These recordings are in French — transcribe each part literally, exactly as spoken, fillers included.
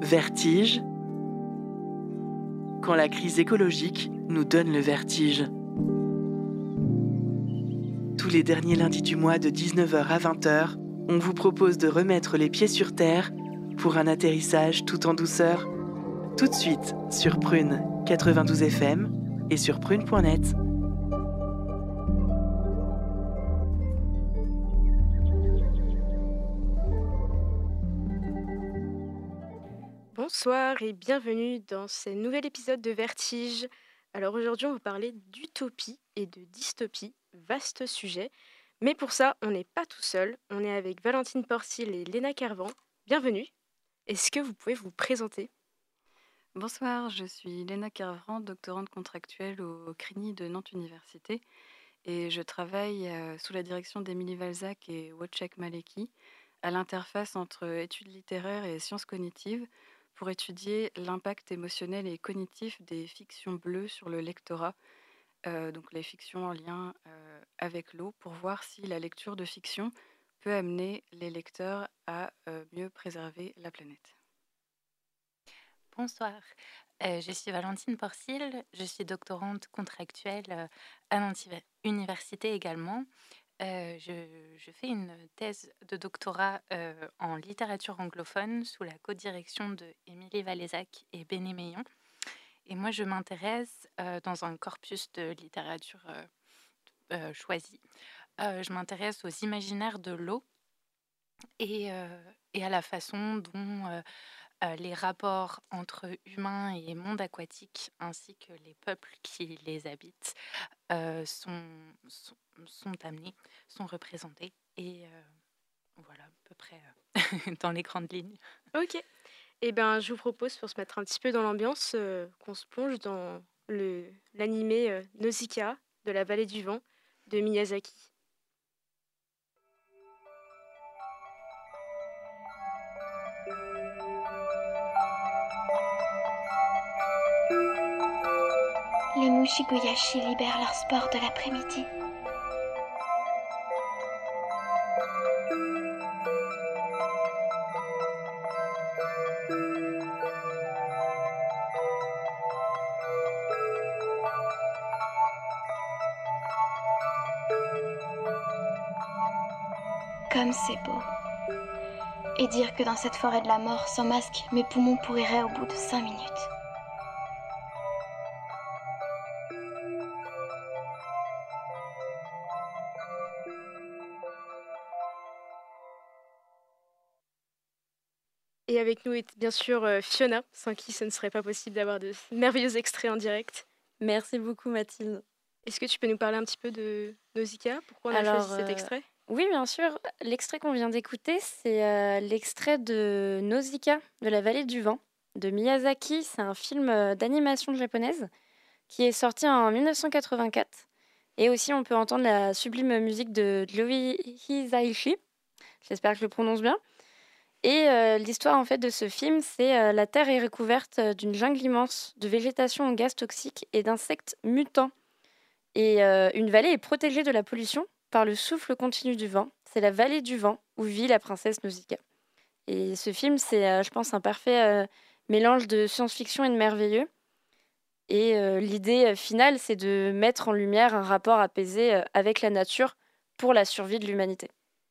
Vertige. Quand la crise écologique nous donne le vertige. Tous les derniers lundis du mois de dix-neuf heures à vingt heures, on vous propose de remettre les pieds sur terre pour un atterrissage tout en douceur. Tout de suite sur Prune quatre-vingt-douze F M et sur prune point net. Bonsoir et bienvenue dans ce nouvel épisode de Vertige. Alors aujourd'hui, on va parler d'utopie et de dystopie, vaste sujet. Mais pour ça, on n'est pas tout seul. On est avec Valentine Porcil et Léna Carvan. Bienvenue. Est-ce que vous pouvez vous présenter ? Bonsoir, je suis Léna Carvan, doctorante contractuelle au CRINI de Nantes Université et je travaille euh, sous la direction d'Émilie Valzac et Wojciech Maleki à l'interface entre études littéraires et sciences cognitives pour étudier l'impact émotionnel et cognitif des fictions bleues sur le lectorat, euh, donc les fictions en lien euh, avec l'eau, pour voir si la lecture de fiction peut amener les lecteurs à euh, mieux préserver la planète. Bonsoir, euh, je suis Valentine Porcil, je suis doctorante contractuelle euh, à Nantes Université également. Euh, je, je fais une thèse de doctorat euh, en littérature anglophone sous la co-direction de Émilie Valzac et Béné Meillon. Et moi, je m'intéresse euh, dans un corpus de littérature euh, euh, choisi. Euh, je m'intéresse aux imaginaires de l'eau et, euh, et à la façon dont euh, euh, les rapports entre humains et monde aquatique, ainsi que les peuples qui les habitent, euh, sont, sont, sont amenés, sont représentés. Et euh, voilà, à peu près euh, dans les grandes lignes. Ok. Eh bien, je vous propose, pour se mettre un petit peu dans l'ambiance, euh, qu'on se plonge dans le, l'animé euh, Nausicaa de la vallée du vent de Miyazaki. Les Mushiguyashi libèrent leurs spores de l'après-midi. Comme c'est beau. Et dire que dans cette forêt de la mort, sans masque, mes poumons pourriraient au bout de cinq minutes. Et avec nous est bien sûr euh, Fiona, sans qui ce ne serait pas possible d'avoir de merveilleux extraits en direct. Merci beaucoup Mathilde. Est-ce que tu peux nous parler un petit peu de Nausicaa ? Pourquoi on a Alors, choisi cet euh, extrait ? Oui, bien sûr. L'extrait qu'on vient d'écouter, c'est euh, l'extrait de Nausicaa, de la vallée du vent, de Miyazaki. C'est un film euh, d'animation japonaise qui est sorti en dix-neuf cent quatre-vingt-quatre. Et aussi, on peut entendre la sublime musique de Ryohei Hisaishi. J'espère que je le prononce bien. Et euh, l'histoire en fait de ce film, c'est euh, la Terre est recouverte euh, d'une jungle immense de végétation aux gaz toxiques et d'insectes mutants. Et euh, une vallée est protégée de la pollution par le souffle continu du vent. C'est la vallée du vent où vit la princesse Nausicaa. Et ce film, c'est, euh, je pense, un parfait euh, mélange de science-fiction et de merveilleux. Et euh, l'idée euh, finale, c'est de mettre en lumière un rapport apaisé euh, avec la nature pour la survie de l'humanité.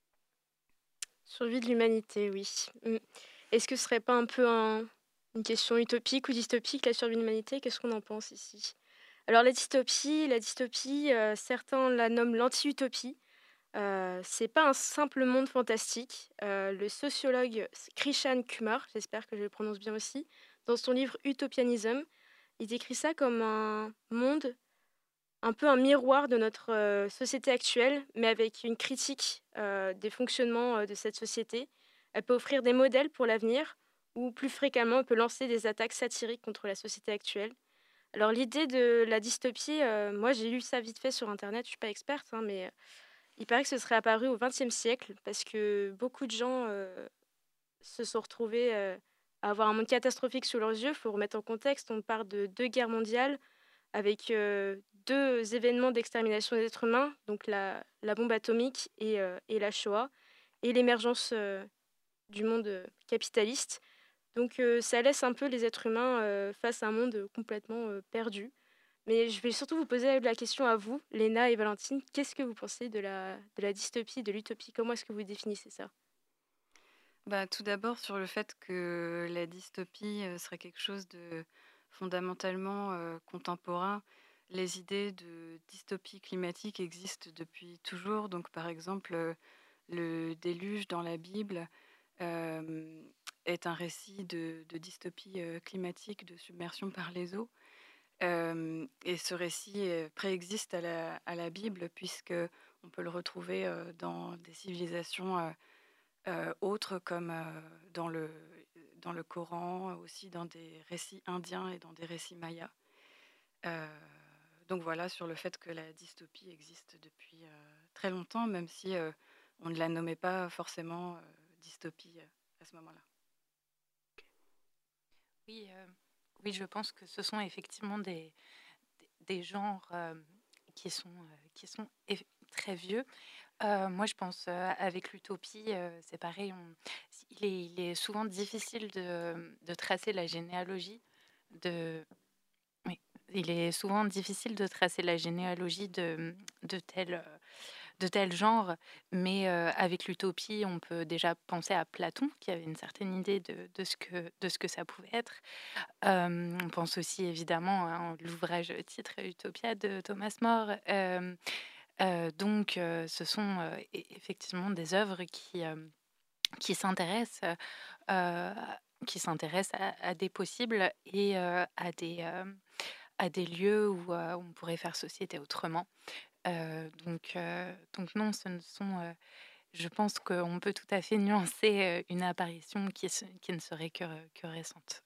Survie de l'humanité, oui. Mm. Est-ce que ce serait pas un peu un- une question utopique ou dystopique, la survie de l'humanité ? Qu'est-ce qu'on en pense ici ? Alors la dystopie, la dystopie, euh, certains la nomment l'anti-utopie. Euh, c'est pas un simple monde fantastique. Euh, le sociologue Krishan Kumar, j'espère que je le prononce bien aussi, dans son livre Utopianism, il décrit ça comme un monde, un peu un miroir de notre euh, société actuelle, mais avec une critique euh, des fonctionnements euh, de cette société. Elle peut offrir des modèles pour l'avenir, ou plus fréquemment, elle peut lancer des attaques satiriques contre la société actuelle. Alors l'idée de la dystopie, euh, moi j'ai lu ça vite fait sur Internet, je suis pas experte, hein, mais euh, il paraît que ce serait apparu au vingtième siècle, parce que beaucoup de gens euh, se sont retrouvés euh, à avoir un monde catastrophique sous leurs yeux. Il faut remettre en contexte, on parle de deux guerres mondiales, avec euh, deux événements d'extermination des êtres humains, donc la, la bombe atomique et, euh, et la Shoah, et l'émergence euh, du monde euh, capitaliste. Donc euh, ça laisse un peu les êtres humains euh, face à un monde complètement euh, perdu. Mais je vais surtout vous poser la question à vous, Léna et Valentine. Qu'est-ce que vous pensez de la, de la dystopie, de l'utopie? Comment est-ce que vous définissez ça? Bah, tout d'abord sur le fait que la dystopie euh, serait quelque chose de fondamentalement euh, contemporain. Les idées de dystopie climatique existent depuis toujours. Donc, par exemple, euh, le déluge dans la Bible euh, est un récit de, de dystopie euh, climatique, de submersion par les eaux. Euh, et ce récit euh, préexiste à la, à la Bible, puisque on peut le retrouver euh, dans des civilisations euh, euh, autres, comme euh, dans le, dans le Coran, aussi dans des récits indiens et dans des récits mayas. Euh, donc voilà, sur le fait que la dystopie existe depuis euh, très longtemps, même si euh, on ne la nommait pas forcément euh, dystopie euh, à ce moment-là. Oui, euh, oui, je pense que ce sont effectivement des, des, des genres euh, qui sont, euh, qui sont eff- très vieux. Euh, moi, je pense euh, avec l'utopie, euh, c'est pareil. On- il, est, il est souvent difficile de, de tracer la généalogie de. Oui, il est souvent difficile de tracer la généalogie de, de tel, euh, de tel genre, mais euh, avec l'utopie, on peut déjà penser à Platon, qui avait une certaine idée de, de ce, que, de ce que ça pouvait être. Euh, on pense aussi évidemment à l'ouvrage titre Utopia de Thomas More. Euh, euh, donc, euh, ce sont euh, e- effectivement des œuvres qui, euh, qui s'intéressent euh, qui s'intéressent à, à des possibles et euh, à, des, euh, à des lieux où euh, on pourrait faire société autrement. Euh, donc, euh, donc non, ce ne sont... euh, je pense qu'on peut tout à fait nuancer euh, une apparition qui, se- qui ne serait que, que récente.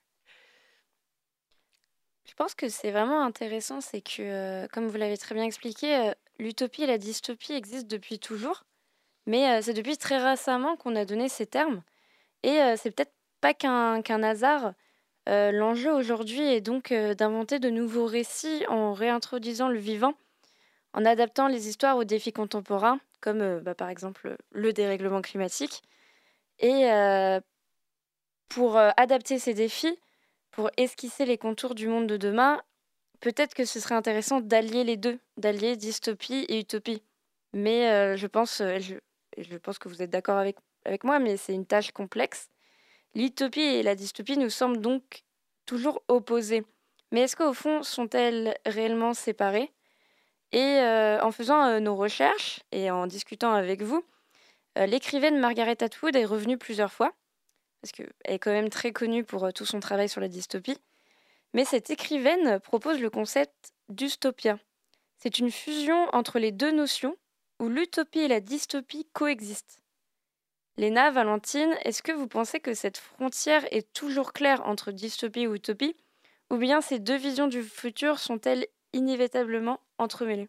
Je pense que c'est vraiment intéressant, c'est que, euh, comme vous l'avez très bien expliqué, euh, l'utopie et la dystopie existent depuis toujours, mais euh, c'est depuis très récemment qu'on a donné ces termes. Et euh, c'est peut-être pas qu'un qu'un hasard. Euh, l'enjeu aujourd'hui est donc euh, d'inventer de nouveaux récits en réintroduisant le vivant, en adaptant les histoires aux défis contemporains, comme euh, bah, par exemple le dérèglement climatique. Et euh, pour euh, adapter ces défis, pour esquisser les contours du monde de demain, peut-être que ce serait intéressant d'allier les deux, d'allier dystopie et utopie. Mais euh, je pense, euh, je, je pense que vous êtes d'accord avec, avec moi, mais c'est une tâche complexe. L'utopie et la dystopie nous semblent donc toujours opposées. Mais est-ce qu'au fond, sont-elles réellement séparées? Et euh, en faisant euh, nos recherches et en discutant avec vous, euh, l'écrivaine Margaret Atwood est revenue plusieurs fois, parce qu'elle est quand même très connue pour euh, tout son travail sur la dystopie. Mais cette écrivaine propose le concept d'ustopia. C'est une fusion entre les deux notions où l'utopie et la dystopie coexistent. Léna, Valentine, est-ce que vous pensez que cette frontière est toujours claire entre dystopie et utopie, ou bien ces deux visions du futur sont-elles inévitablement entremêlées?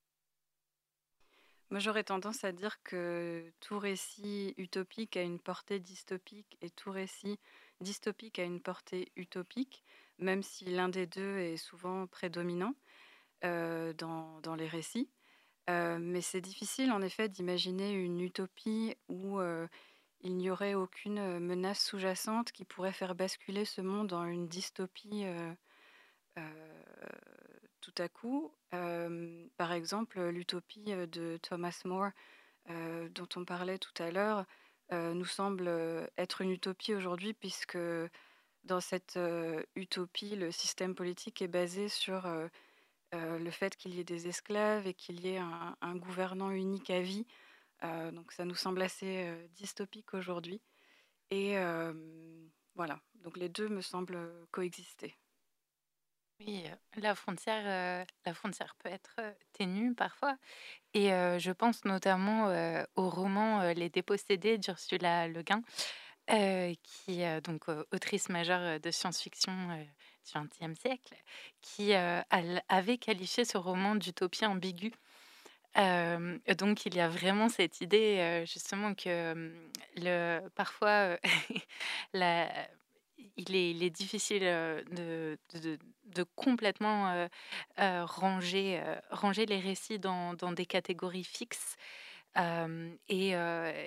Moi, j'aurais tendance à dire que tout récit utopique a une portée dystopique et tout récit dystopique a une portée utopique, même si l'un des deux est souvent prédominant euh, dans, dans les récits. Euh, mais c'est difficile, en effet, d'imaginer une utopie où euh, il n'y aurait aucune menace sous-jacente qui pourrait faire basculer ce monde en une dystopie euh, euh, tout à coup. Euh, par exemple, l'utopie euh, de Thomas More, euh, dont on parlait tout à l'heure, euh, nous semble euh, être une utopie aujourd'hui, puisque dans cette euh, utopie, le système politique est basé sur euh, euh, le fait qu'il y ait des esclaves et qu'il y ait un, un gouvernant unique à vie. Euh, donc ça nous semble assez euh, dystopique aujourd'hui. Et euh, voilà, donc les deux me semblent coexister. Oui, euh, la frontière, euh, la frontière peut être euh, ténue parfois. Et euh, je pense notamment euh, au roman euh, Les Dépossédés d'Ursula Le Guin, euh, qui est donc euh, autrice majeure euh, de science-fiction euh, du vingtième siècle, qui euh, a- avait qualifié ce roman d'utopie ambiguë. Euh, donc il y a vraiment cette idée euh, justement que hum, le, parfois euh, la- il, est, il est difficile euh, de, de- de complètement euh, euh, ranger, euh, ranger les récits dans, dans des catégories fixes. Euh, et, euh,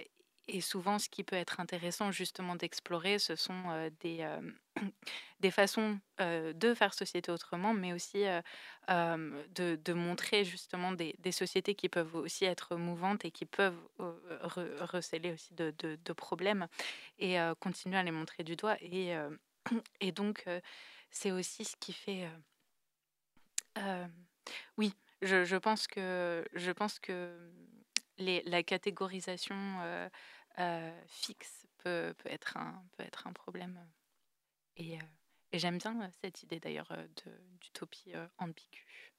et souvent, ce qui peut être intéressant justement d'explorer, ce sont euh, des, euh, des façons euh, de faire société autrement, mais aussi euh, euh, de, de montrer justement des, des sociétés qui peuvent aussi être mouvantes et qui peuvent euh, re- recéler aussi de, de- de problèmes et euh, continuer à les montrer du doigt. Et, euh, et donc, euh, c'est aussi ce qui fait... euh, euh, oui, je, je pense que, je pense que les, la catégorisation euh, euh, fixe peut, peut, être un, peut être un problème. Et, euh, et j'aime bien euh, cette idée d'ailleurs euh, de- d'utopie euh, ambiguë.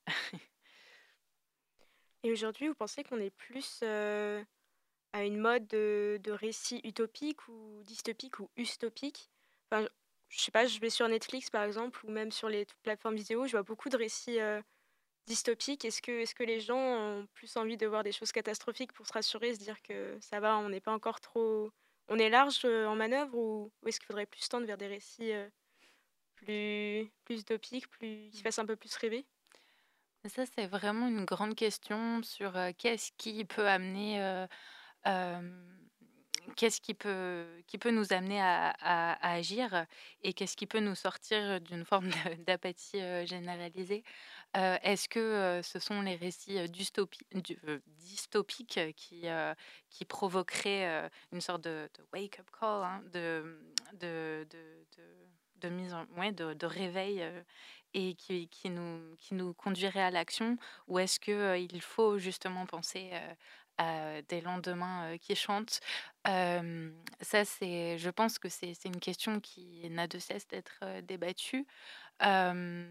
Et aujourd'hui, vous pensez qu'on est plus euh, à une mode de, de récits utopiques ou dystopiques ou ustopiques? Enfin, je sais pas, je vais sur Netflix par exemple, ou même sur les plateformes vidéo, je vois beaucoup de récits euh, dystopiques. Est-ce que, est-ce que les gens ont plus envie de voir des choses catastrophiques pour se rassurer, se dire que ça va, on n'est pas encore trop... On est large euh, en manœuvre, ou, ou est-ce qu'il faudrait plus tendre vers des récits euh, plus, plus utopiques, plus, qui fassent un peu plus rêver? Ça, c'est vraiment une grande question sur euh, qu'est-ce qui peut amener, euh, euh, qu'est-ce qui peut, qui peut nous amener à, à- à agir et qu'est-ce qui peut nous sortir d'une forme de- d'apathie euh, généralisée. Euh, est-ce que euh, ce sont les récits euh, dystopi- du- euh, dystopiques euh, qui, euh, qui provoqueraient euh, une sorte de, de wake-up call, hein, de, de, de, de- de mise en, ouais, de, de réveil euh, et qui, qui nous, qui nous conduirait à l'action, ou est-ce que euh, il faut justement penser euh, à des lendemains euh, qui chantent? Euh, Ça, c'est, je pense que c'est, c'est une question qui n'a de cesse d'être euh, débattue. Euh,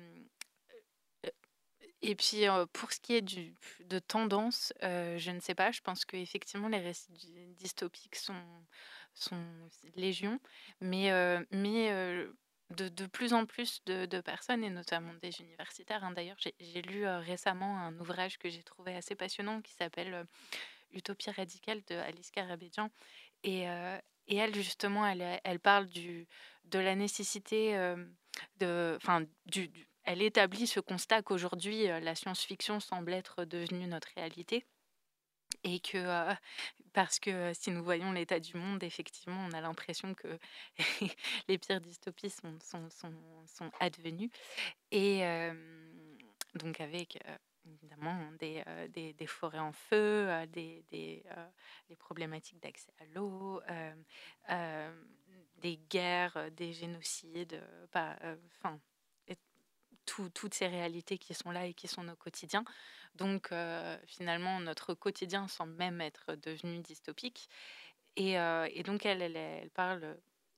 et puis, euh, pour ce qui est du, de tendance, euh, je ne sais pas, je pense qu'effectivement, les récits dy- dystopiques sont, sont légion, mais, euh, mais euh, de, de plus en plus de, de personnes, et notamment des universitaires, hein. D'ailleurs, j'ai j'ai lu euh, récemment un ouvrage que j'ai trouvé assez passionnant qui s'appelle euh, Utopie radicale de Alice Karabédian. Et, euh, et elle, justement, elle, elle parle du, de la nécessité euh, de... Enfin, du, du- elle établit ce constat qu'aujourd'hui, euh, la science-fiction semble être devenue notre réalité. Et que, euh, parce que euh, si nous voyons l'état du monde, effectivement, on a l'impression que les pires dystopies sont, sont, sont, sont advenues. Et euh, donc avec euh, évidemment des, euh, des, des forêts en feu, euh, des, des, euh, les problématiques d'accès à l'eau, euh, euh, des guerres, euh, des génocides, euh, pas, euh, enfin, et tout- toutes ces réalités qui sont là et qui sont nos quotidiens. Donc euh, finalement, notre quotidien semble même être devenu dystopique. Et, euh, et donc elle, elle, elle parle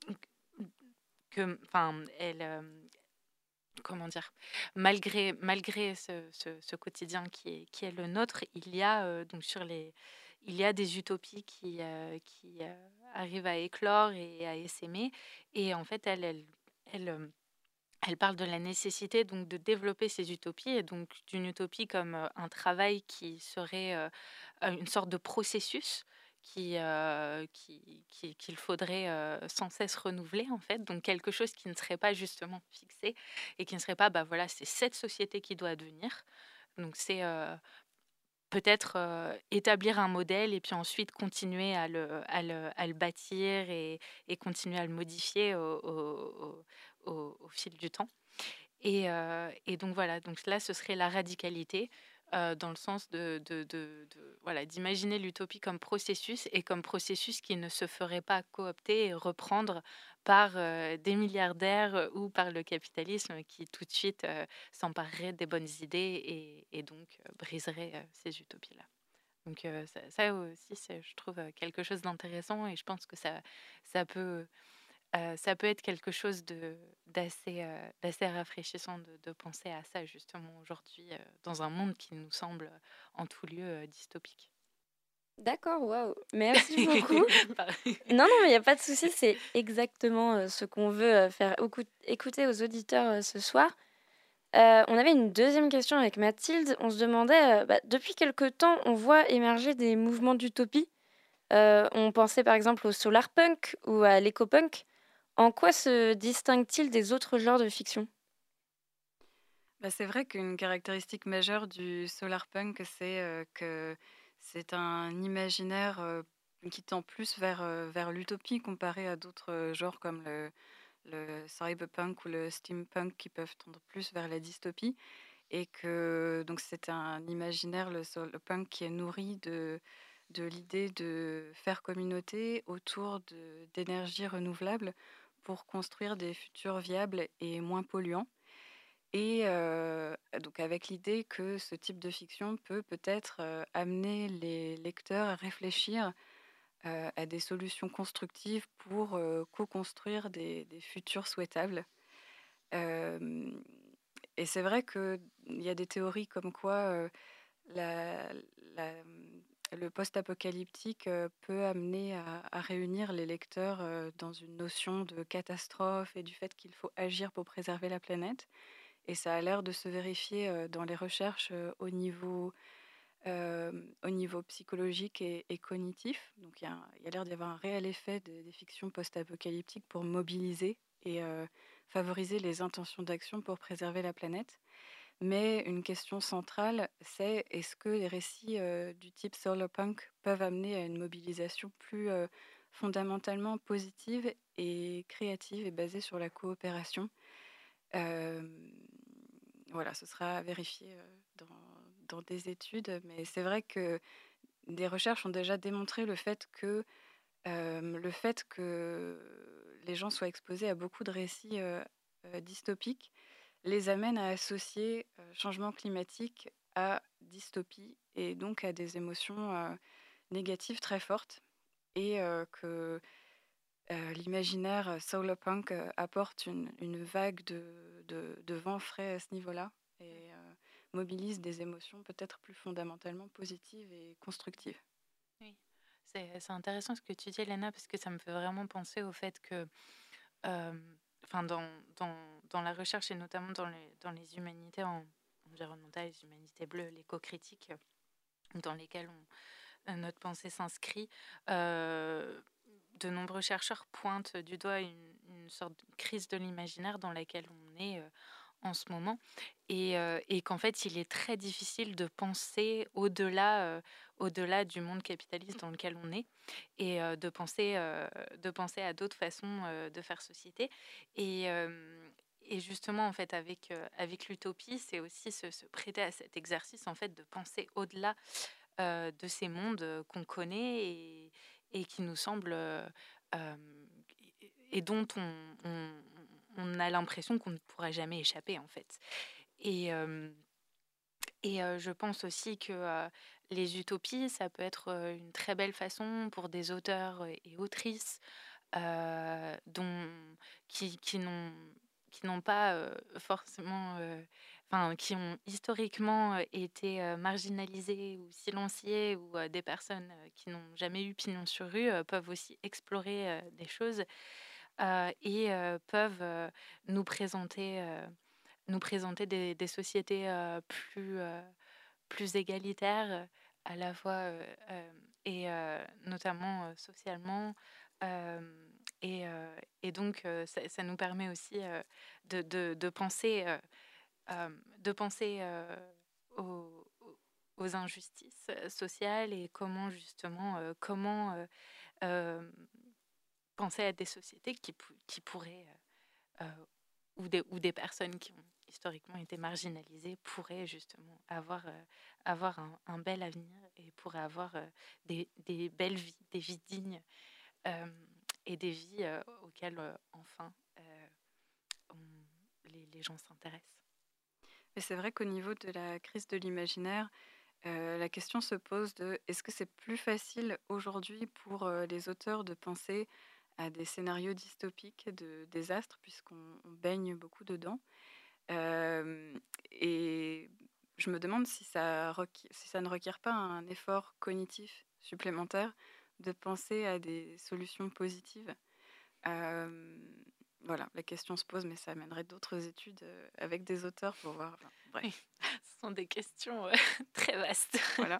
que, enfin, elle, euh, comment dire, malgré, malgré ce, ce- ce quotidien qui est, qui est le nôtre, il y a euh, donc sur les, il y a des utopies qui, euh, qui euh, arrivent à éclore et à essaimer. Et en fait, elle, elle, elle, euh, elle parle de la nécessité donc de développer ces utopies et donc d'une utopie comme euh, un travail qui serait euh, euh, une sorte de processus qui, euh, qui, qui- qu'il faudrait euh, sans cesse renouveler en fait, donc quelque chose qui ne serait pas justement fixé et qui ne serait pas bah voilà c'est cette société qui doit advenir. Donc c'est euh, peut-être euh, établir un modèle et puis ensuite continuer à le, à le, à le bâtir et, et continuer à le modifier au, au- au- au- au fil du temps. Et, euh, et donc voilà, donc là, ce serait la radicalité euh, dans le sens de, de, de- de- voilà, d'imaginer l'utopie comme processus et comme processus qui ne se ferait pas coopter et reprendre par euh, des milliardaires euh, ou par le capitalisme qui tout de suite euh, s'emparerait des bonnes idées et, et donc euh, briserait euh, ces utopies-là. Donc euh, ça, ça aussi, c'est, je trouve, euh, quelque chose d'intéressant et je pense que ça, ça peut Heu, ça peut être quelque chose de d'assez, heu, d'assez rafraîchissant de de penser à ça justement aujourd'hui, heu, dans un monde qui nous semble, heu, en tout lieu, heu, dystopique. D'accord, waouh, merci beaucoup. Pardon. Non, non, mais il y a pas de souci, c'est exactement, heu, ce qu'on veut, heu, faire écout écouter aux auditeurs, heu, ce soir. Heu, on avait une deuxième question avec Mathilde. On se demandait, heu, bah, depuis quelque temps, on voit émerger des mouvements d'utopie. Heu, on pensait par exemple au solarpunk ou à l'écopunk. En quoi se distingue-t-il des autres genres de fiction? Bah, c'est vrai qu'une caractéristique majeure du solarpunk, c'est euh, que c'est un imaginaire euh, qui tend plus vers, euh, vers l'utopie comparé à d'autres euh, genres comme le, le cyberpunk ou le steampunk qui peuvent tendre plus vers la dystopie. Et que donc c'est un imaginaire, le solarpunk, qui est nourri de, de l'idée de faire communauté autour de, d'énergies renouvelables pour construire des futurs viables et moins polluants. Et euh, donc avec l'idée que ce type de fiction peut peut-être euh, amener les lecteurs à réfléchir euh, à des solutions constructives pour euh, co-construire des, des futurs souhaitables. Euh, et c'est vrai qu'il y a des théories comme quoi euh, la, la, le post-apocalyptique euh, peut amener à, à réunir les lecteurs euh, dans une notion de catastrophe et du fait qu'il faut agir pour préserver la planète. Et ça a l'air de se vérifier euh, dans les recherches euh, au niveau, euh, au niveau psychologique et, et cognitif. Donc il y a, il y a l'air d'y avoir un réel effet de- des fictions post-apocalyptiques pour mobiliser et euh, favoriser les intentions d'action pour préserver la planète. Mais une question centrale, c'est est-ce que les récits euh, du type solarpunk peuvent amener à une mobilisation plus euh, fondamentalement positive et créative et basée sur la coopération. Euh, voilà, ce sera à vérifier euh, dans, dans des études, mais c'est vrai que des recherches ont déjà démontré le fait que euh, le fait que les gens soient exposés à beaucoup de récits euh, euh, dystopiques les amène à associer euh, changement climatique à dystopie et donc à des émotions euh, négatives très fortes et euh, que euh, l'imaginaire solarpunk euh, apporte une, une vague de, de, de vent frais à ce niveau-là et euh, mobilise des émotions peut-être plus fondamentalement positives et constructives. Oui, c'est c'est intéressant ce que tu dis, Elena, parce que ça me fait vraiment penser au fait que, euh, enfin, dans, dans, dans la recherche et notamment dans les, dans les humanités en- environnementales, les humanités bleues, l'éco-critique, euh, dans lesquelles on, euh, notre pensée s'inscrit, euh, de nombreux chercheurs pointent du doigt une, une sorte de crise de l'imaginaire dans laquelle on est euh, en ce moment, et, euh, et qu'en fait, il est très difficile de penser au-delà, euh, au-delà du monde capitaliste dans lequel on est, et euh, de penser, euh, de penser à d'autres façons euh, de faire société. Et, euh, et justement, en fait, avec, euh, avec l'utopie, c'est aussi se, se prêter à cet exercice, en fait, de penser au-delà euh, de ces mondes euh, qu'on connaît et, et qui nous semblent euh, euh, et dont on, on, on a l'impression qu'on ne pourra jamais échapper, en fait. Et, euh, et euh, je pense aussi que euh, les utopies, ça peut être euh, une très belle façon pour des auteurs et autrices euh, dont, qui, qui n'ont qui n'ont pas euh, forcément, euh, enfin, qui ont historiquement euh, été euh, marginalisés ou silenciés, ou euh, des personnes euh, qui n'ont jamais eu pignon sur rue euh, peuvent aussi explorer euh, des choses euh, et euh, peuvent euh, nous présenter, euh, nous présenter des, des sociétés euh, plus, euh, plus égalitaires euh, à la fois euh, euh, et euh, notamment euh, socialement. Euh, et, euh, et donc, euh, ça, ça nous permet aussi euh, de, de, de penser, euh, euh, de penser euh, aux, aux- aux injustices euh, sociales et comment justement, euh, comment euh, euh, penser à des sociétés qui, pou- qui pourraient, euh, euh, ou, des, ou des personnes qui ont historiquement été marginalisées pourraient justement avoir, euh, avoir un, un bel avenir et pourraient avoir euh, des, des belles vies, des vies dignes euh, et des vies euh, auxquelles euh, enfin euh, on- les, les gens s'intéressent. Et c'est vrai qu'au niveau de la crise de l'imaginaire, euh, la question se pose de est-ce que c'est plus facile aujourd'hui pour euh, les auteurs de penser à des scénarios dystopiques de désastres, puisqu'on on baigne beaucoup dedans. Euh, et je me demande si ça, requi- si ça ne requiert pas un effort cognitif supplémentaire de penser à des solutions positives. Euh, voilà, la question se pose, mais ça amènerait d'autres études euh, avec des auteurs pour voir. Enfin, bref, Oui, ce sont des questions euh, très vastes. voilà.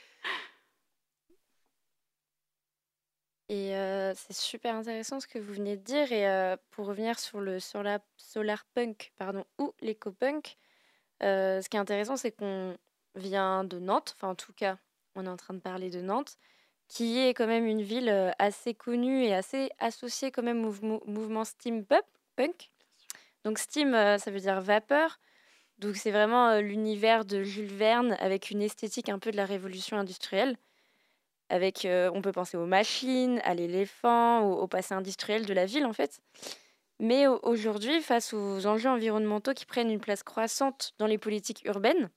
Et euh, c'est super intéressant ce que vous venez de dire. Et euh, pour revenir sur le sur la solar punk, pardon, ou l'éco-punk, euh, ce qui est intéressant, c'est qu'on vient de Nantes. Enfin, en tout cas, on est en train de parler de Nantes. qui est quand même une ville euh, assez connue et assez associée quand même au mouvement, mouvement steampunk. Punk. Donc steam, euh, ça veut dire vapeur. Donc c'est vraiment euh, l'univers de Jules Verne avec une esthétique un peu de la révolution industrielle. Avec, euh, on peut penser aux machines, à l'éléphant, au, au passé industriel de la ville en fait. Mais au- aujourd'hui, face aux enjeux environnementaux qui prennent une place croissante dans les politiques urbaines,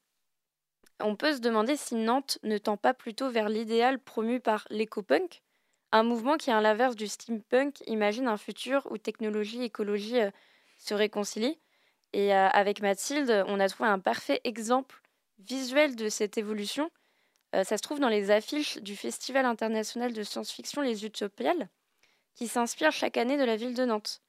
on peut se demander si Nantes ne tend pas plutôt vers l'idéal promu par l'éco-punk, un mouvement qui, à l'inverse du steampunk, imagine un futur où technologie et écologie euh, se réconcilient. Et euh, avec Mathilde, on a trouvé un parfait exemple visuel de cette évolution. Euh, ça se trouve dans les affiches du Festival international de science-fiction Les Utopiales, qui s'inspire chaque année de la ville de Nantes.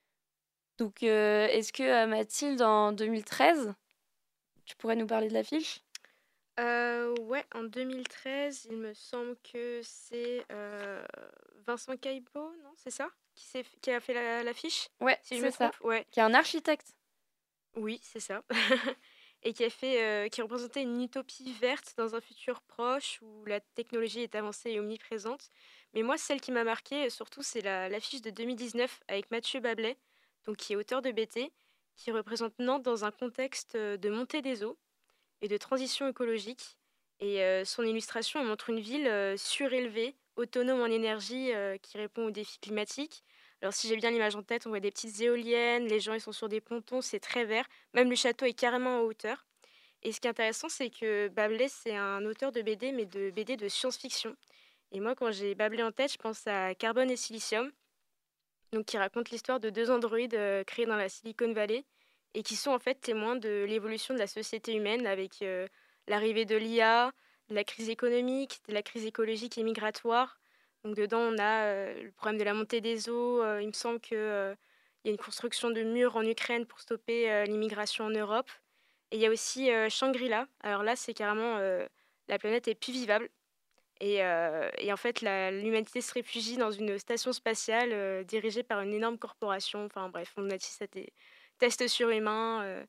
Donc, euh, est-ce que euh, Mathilde, en deux mille treize, tu pourrais nous parler de l'affiche? Euh, ouais, en deux mille treize, il me semble que c'est euh, Vincent Caillebotte, non, c'est ça qui, s'est f- qui a fait la- l'affiche, Ouais, si je c'est me ça. trompe. Ouais, Qui est un architecte. oui, c'est ça. Et qui a fait, euh, qui représentait une utopie verte dans un futur proche où la technologie est avancée et omniprésente. Mais moi, celle qui m'a marquée, surtout, c'est la, l'affiche de deux mille dix-neuf avec Mathieu Bablet, donc qui est auteur de B T, qui représente Nantes dans un contexte euh, de montée des eaux et de transition écologique. Et euh, son illustration elle montre une ville euh, surélevée, autonome en énergie, euh, qui répond aux défis climatiques. Alors si j'ai bien l'image en tête, on voit des petites éoliennes, les gens ils sont sur des pontons, c'est très vert. Même le château est carrément en hauteur. Et ce qui est intéressant, c'est que Bablé, c'est un auteur de B D, mais de B D de science-fiction. Et moi, quand j'ai Bablé en tête, je pense à Carbone et Silicium, donc qui raconte l'histoire de deux androïdes euh, créés dans la Silicon Valley et qui sont en fait témoins de l'évolution de la société humaine avec euh, l'arrivée de l'I A, de la crise économique, de la crise écologique et migratoire. Donc dedans, on a euh, le problème de la montée des eaux. Euh, il me semble qu'il euh, y a une construction de murs en Ukraine pour stopper euh, l'immigration en Europe. Et il y a aussi euh, Shangri-La. Alors là, c'est carrément euh, la planète est plus vivable. Et, euh, et en fait, la- l'humanité se réfugie dans une station spatiale euh, dirigée par une énorme corporation. Enfin bref, on assiste à des tests surhumains. Euh,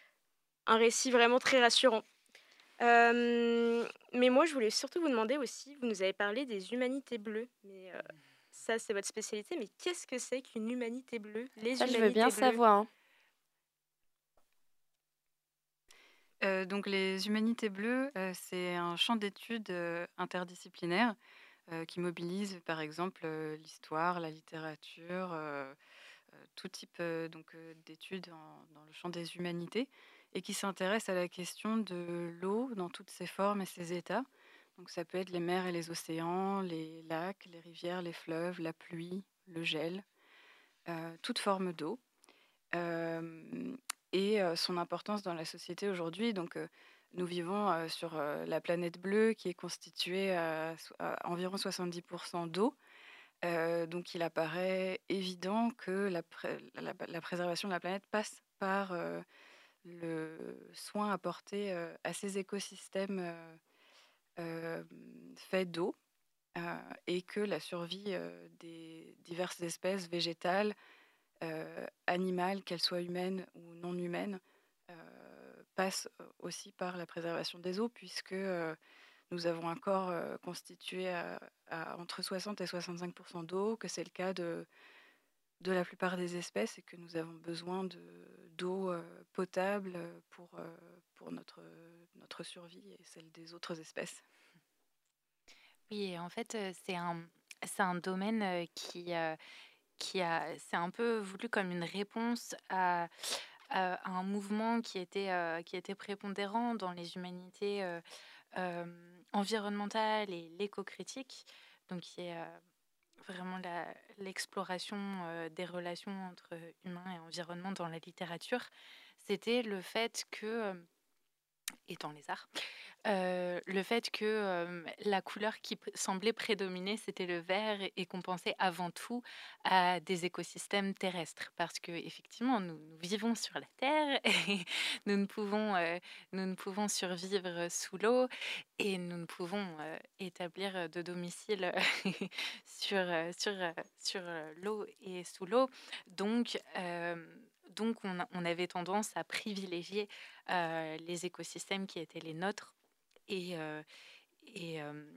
un récit vraiment très rassurant. Euh, mais moi, je voulais surtout vous demander aussi, vous nous avez parlé des humanités bleues. Mais euh, ça, c'est votre spécialité. Mais qu'est-ce que c'est qu'une humanité bleue? Les Ça, je veux bien humanités bleues. savoir. hein. Euh, donc les humanités bleues, euh, c'est un champ d'études euh, interdisciplinaire euh, qui mobilise par exemple euh, l'histoire, la littérature, euh, euh, tout type euh, donc euh, d'études en- dans le champ des humanités et qui s'intéresse à la question de l'eau dans toutes ses formes et ses états. Donc ça peut être les mers et les océans, les lacs, les rivières, les fleuves, la pluie, le gel, euh, toute forme d'eau. Euh, et euh, son importance dans la société aujourd'hui. Donc, euh, nous vivons euh, sur euh, la planète bleue qui est constituée à, so- à environ soixante-dix pour cent d'eau. Euh, donc, il apparaît évident que la, pré- la- la préservation de la planète passe par euh, le soin apporté euh, à ces écosystèmes euh, euh, faits d'eau. euh, et que la survie euh, des diverses espèces végétales euh, animales, qu'elles soient humaines ou non humaines, euh, passe euh, aussi par la préservation des eaux, puisque euh, nous avons un corps euh, constitué à, à entre soixante et soixante-cinq pour cent d'eau, que c'est le cas de, de la plupart des espèces et que nous avons besoin de, d'eau euh, potable pour, euh, pour notre, notre survie et celle des autres espèces. Oui, et en fait, euh, c'est un, c'est un domaine euh, qui, euh, qui a, c'est un peu voulu comme une réponse à, à- à un mouvement qui était, euh, qui était prépondérant dans les humanités euh, euh, environnementales et l'éco-critique, donc qui est euh, vraiment la- l'exploration euh, des relations entre humains et environnement dans la littérature. C'était le fait que, euh, et dans les arts, euh, le fait que euh, la couleur qui p- semblait prédominer, c'était le vert et, et qu'on pensait avant tout à des écosystèmes terrestres. Parce que effectivement, nous, nous vivons sur la Terre et nous ne pouvons, euh, nous ne pouvons survivre sous l'eau et nous ne pouvons euh, établir de domicile sur, euh, sur, euh, sur euh, l'eau et sous l'eau. Donc, euh, donc on, a- on avait tendance à privilégier euh, les écosystèmes qui étaient les nôtres et, euh, et, euh,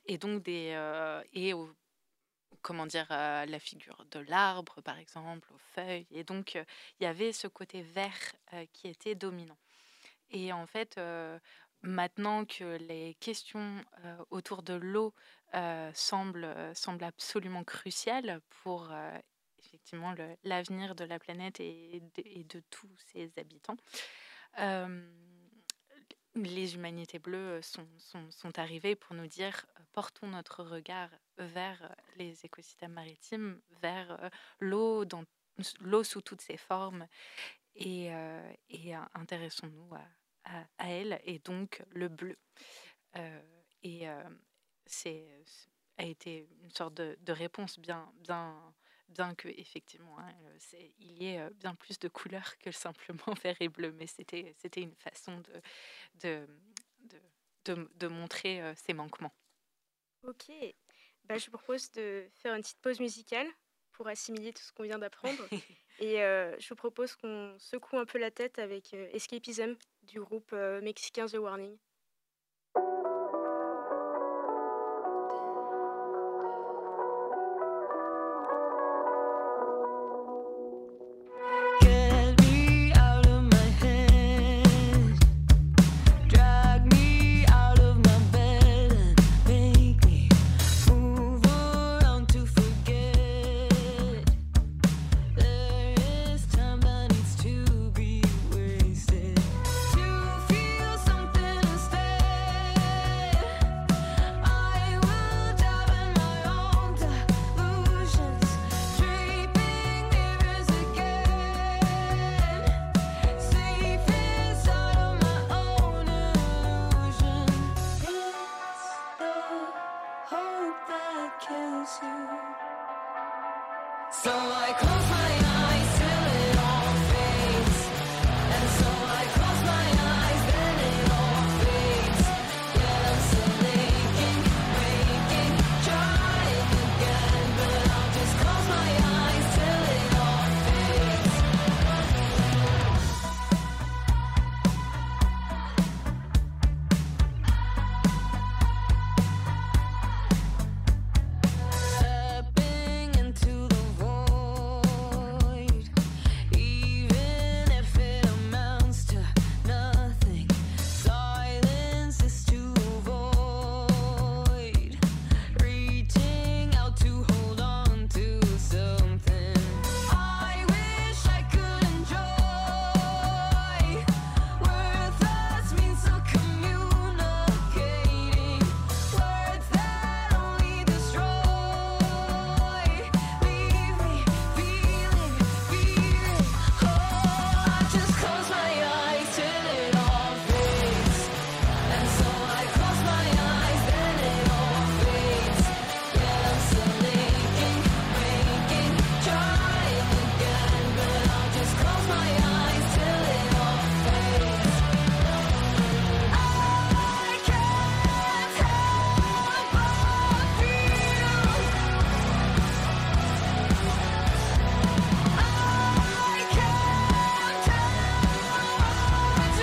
et donc des euh, et au- comment dire, euh, la figure de l'arbre, par exemple, aux feuilles. Et donc, euh, il y avait ce côté vert euh, qui était dominant. Et en fait, euh, maintenant que les questions euh, autour de l'eau euh, semblent, euh, semblent absolument cruciales pour euh, effectivement le- l'avenir de la planète et de, et de tous ses habitants, euh, les humanités bleues sont, sont, sont arrivées pour nous dire euh, portons notre regard vers euh, les écosystèmes maritimes, vers euh, l'eau, dans, l'eau sous toutes ses formes, et, euh, et euh, intéressons-nous à, à, à elle, et donc le bleu. Euh, et euh, c'est, c'est- a été une sorte de, de réponse bien, bien, bien que effectivement, hein, euh, c'est, il y ait euh, bien plus de couleurs que simplement vert et bleu, mais c'était, c'était une façon de, de, de, de, de montrer euh, ces manquements. Ok, bah, je vous propose de faire une petite pause musicale pour assimiler tout ce qu'on vient d'apprendre. Et euh, je vous propose qu'on secoue un peu la tête avec euh, Escapism du groupe euh, mexicain The Warning. Get me out of my head, drag me out of my bed, and make me move around to forget. There is time that needs to be wasted to feel something instead. I will dive in my own delusions, draping mirrors again, safe inside of my own illusion. It's the hope that kills you. So I close my eyes till it all fades, and so I close my eyes, then it all fades. Yet I'm still aching, waking, trying again, but I'll just close my eyes till it all fades. Stepping into the void, even if it amounts to nothing, silence is to avoid, reaching out to hold on to something I wish I could enjoy. Worthless means of communicating, words that only destroy. Leave me feeling, fearing. Oh, I just close my eyes till it all fades, and so I close my eyes, then it all fades. Yet I'm still aching, waking, trying again, but I'll just close my eyes till it all fades. I can't help but feel. I can't tell what's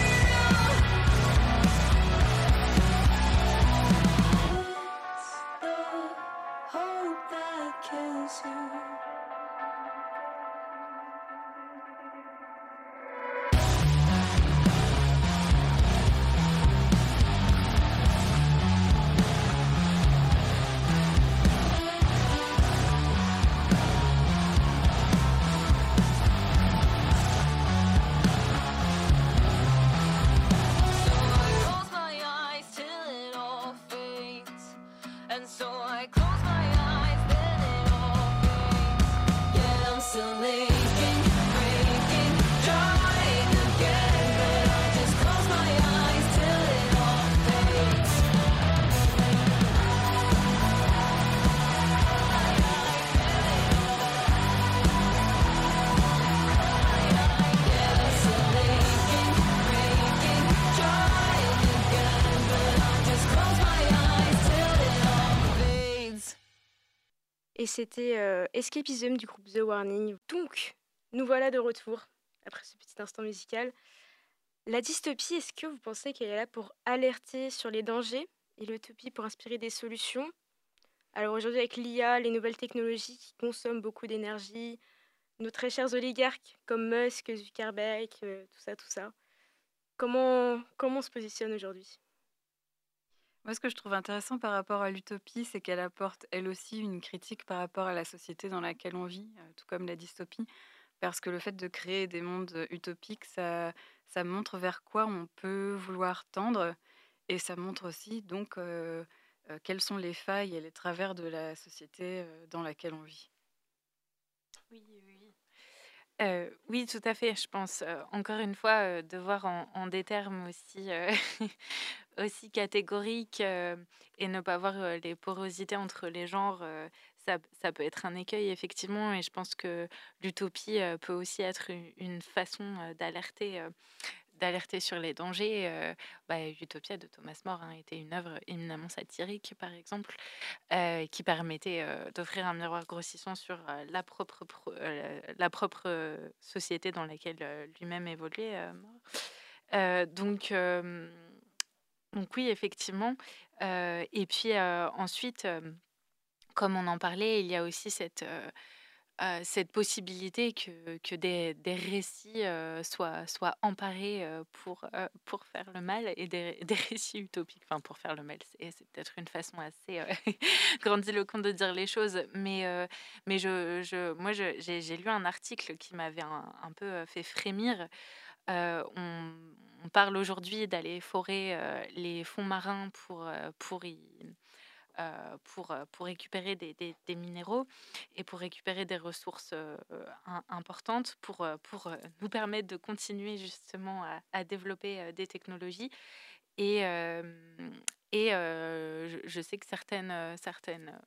real. It's the hope that kills you. Close my eyes till it all fades, and so I close my eyes, then it all fades. Yet I'm still aching, waking, trying again, but I just close my eyes till it all fades. Yet I'm still aching, waking, trying again, but I just close my eyes till it all fades. Et c'était euh, Escapism du groupe The Warning. Donc, nous voilà de retour, après ce petit instant musical. La dystopie, est-ce que vous pensez qu'elle est là pour alerter sur les dangers et l'utopie pour inspirer des solutions. Alors aujourd'hui, avec l'I A, les nouvelles technologies qui consomment beaucoup d'énergie, nos très chers oligarques comme Musk, Zuckerberg, euh, tout ça, tout ça. Comment, comment on se positionne aujourd'hui? Moi, ce que je trouve intéressant par rapport à l'utopie, c'est qu'elle apporte elle aussi une critique par rapport à la société dans laquelle on vit, euh, tout comme la dystopie, parce que le fait de créer des mondes euh, utopiques, ça, ça montre vers quoi on peut vouloir tendre, et ça montre aussi donc euh, euh, quelles sont les failles et les travers de la société euh, dans laquelle on vit. Oui, oui. Euh, oui, tout à fait. Je pense, euh, encore une fois, euh, de voir en, en des termes aussi, euh, aussi catégoriques euh, et ne pas voir euh, les porosités entre les genres, euh, ça, ça peut être un écueil, effectivement. Et je pense que l'utopie euh, peut aussi être une, une façon euh, d'alerter. euh, d'alerter sur les dangers. Euh, bah, Utopia de Thomas More hein, était une œuvre éminemment satirique, par exemple, euh, qui permettait euh, d'offrir un miroir grossissant sur euh, la propre, pro- euh, la propre euh, société dans laquelle euh, lui-même évoluait. euh, More. Euh, donc, euh, donc oui, effectivement. Euh, et puis euh, ensuite, euh, comme on en parlait, il y a aussi cette, euh, euh, cette possibilité que, que des, des récits euh, soient, soient emparés euh, pour, euh, pour faire le mal et des, des récits utopiques, enfin pour faire le mal, c'est, c'est peut-être une façon assez euh, grandiloquente de dire les choses, mais, euh, mais je, je, moi je- j'ai, j'ai lu un article qui m'avait un, un peu euh, fait frémir. Euh, on, on parle aujourd'hui d'aller forer euh, les fonds marins pour, euh, pour y euh, pour, euh, pour récupérer des, des- des minéraux et pour récupérer des ressources euh, im- importantes pour, euh, pour euh, nous permettre de continuer justement à, à développer euh, des technologies. Et, euh, et euh, je, je sais que certaines, euh, certaines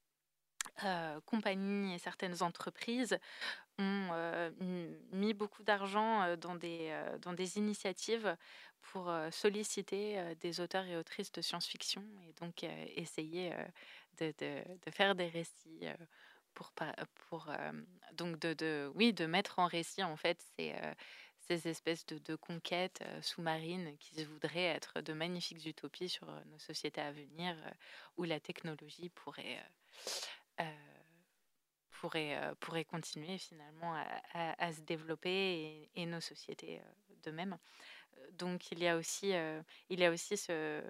euh, compagnies et certaines entreprises ont euh, m- mis beaucoup d'argent euh, dans des, euh, dans des initiatives pour euh, solliciter euh, des auteurs et autrices de science-fiction et donc euh, essayer euh, de, de- de faire des récits euh, pour, pa- pour euh, donc de, de- oui, de mettre en récit en fait ces, euh, ces espèces de, de conquêtes euh, sous-marines qui se voudraient être de magnifiques utopies sur euh, nos sociétés à venir euh, où la technologie pourrait euh, euh, pourrait, euh, pourrait continuer finalement à, à- à se développer et, et nos sociétés euh, de même. Euh, Donc il y a aussi, euh, il y a aussi ce,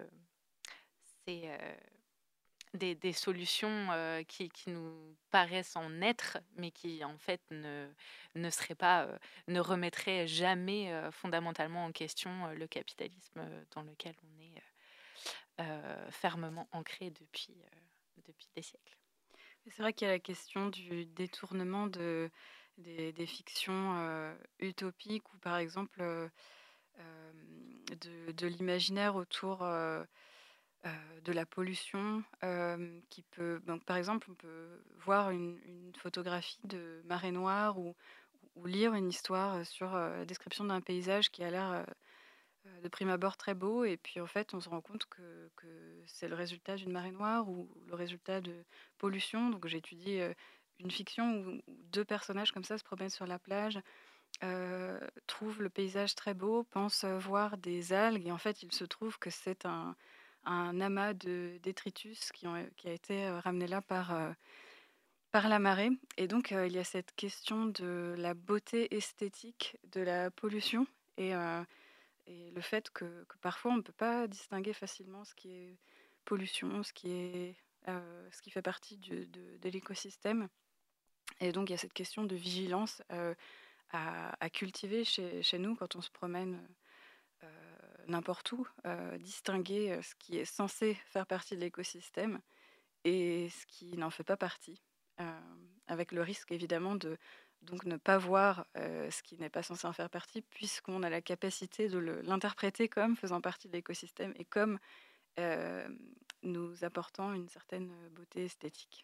ces, euh, des, des solutions euh, qui, qui nous paraissent en être, mais qui en fait ne, ne seraient pas, euh, ne remettraient jamais euh, fondamentalement en question euh, le capitalisme euh, dans lequel on est euh, euh, fermement ancré depuis, euh, depuis des siècles. Et c'est vrai qu'il y a la question du détournement de, des, des fictions euh, utopiques ou par exemple euh, euh, de, de l'imaginaire autour euh, euh, de la pollution euh, qui peut donc par exemple on peut voir une, une photographie de marée noire ou, ou lire une histoire sur euh, la description d'un paysage qui a l'air euh, euh, de prime abord très beau et puis en fait on se rend compte que, que c'est le résultat d'une marée noire ou le résultat de pollution. Donc j'ai étudié euh, une fiction où, où deux personnages comme ça se promènent sur la plage, euh, trouvent le paysage très beau, pensent euh, voir des algues et en fait il se trouve que c'est un, un amas de détritus qui, ont, qui a été euh, ramené là par, euh, par la marée. Et donc euh, il y a cette question de la beauté esthétique de la pollution et euh, et le fait que, que parfois on ne peut pas distinguer facilement ce qui est pollution, ce qui, est, euh, ce qui fait partie du- de, de l'écosystème. Et donc il y a cette question de vigilance euh, à, à cultiver chez, chez nous quand on se promène euh, n'importe où, euh, distinguer euh, ce qui est censé faire partie de l'écosystème et ce qui n'en fait pas partie, euh, avec le risque évidemment de donc ne pas voir euh, ce qui n'est pas censé en faire partie, puisqu'on a la capacité de le- l'interpréter comme faisant partie de l'écosystème et comme euh, nous apportant une certaine beauté esthétique.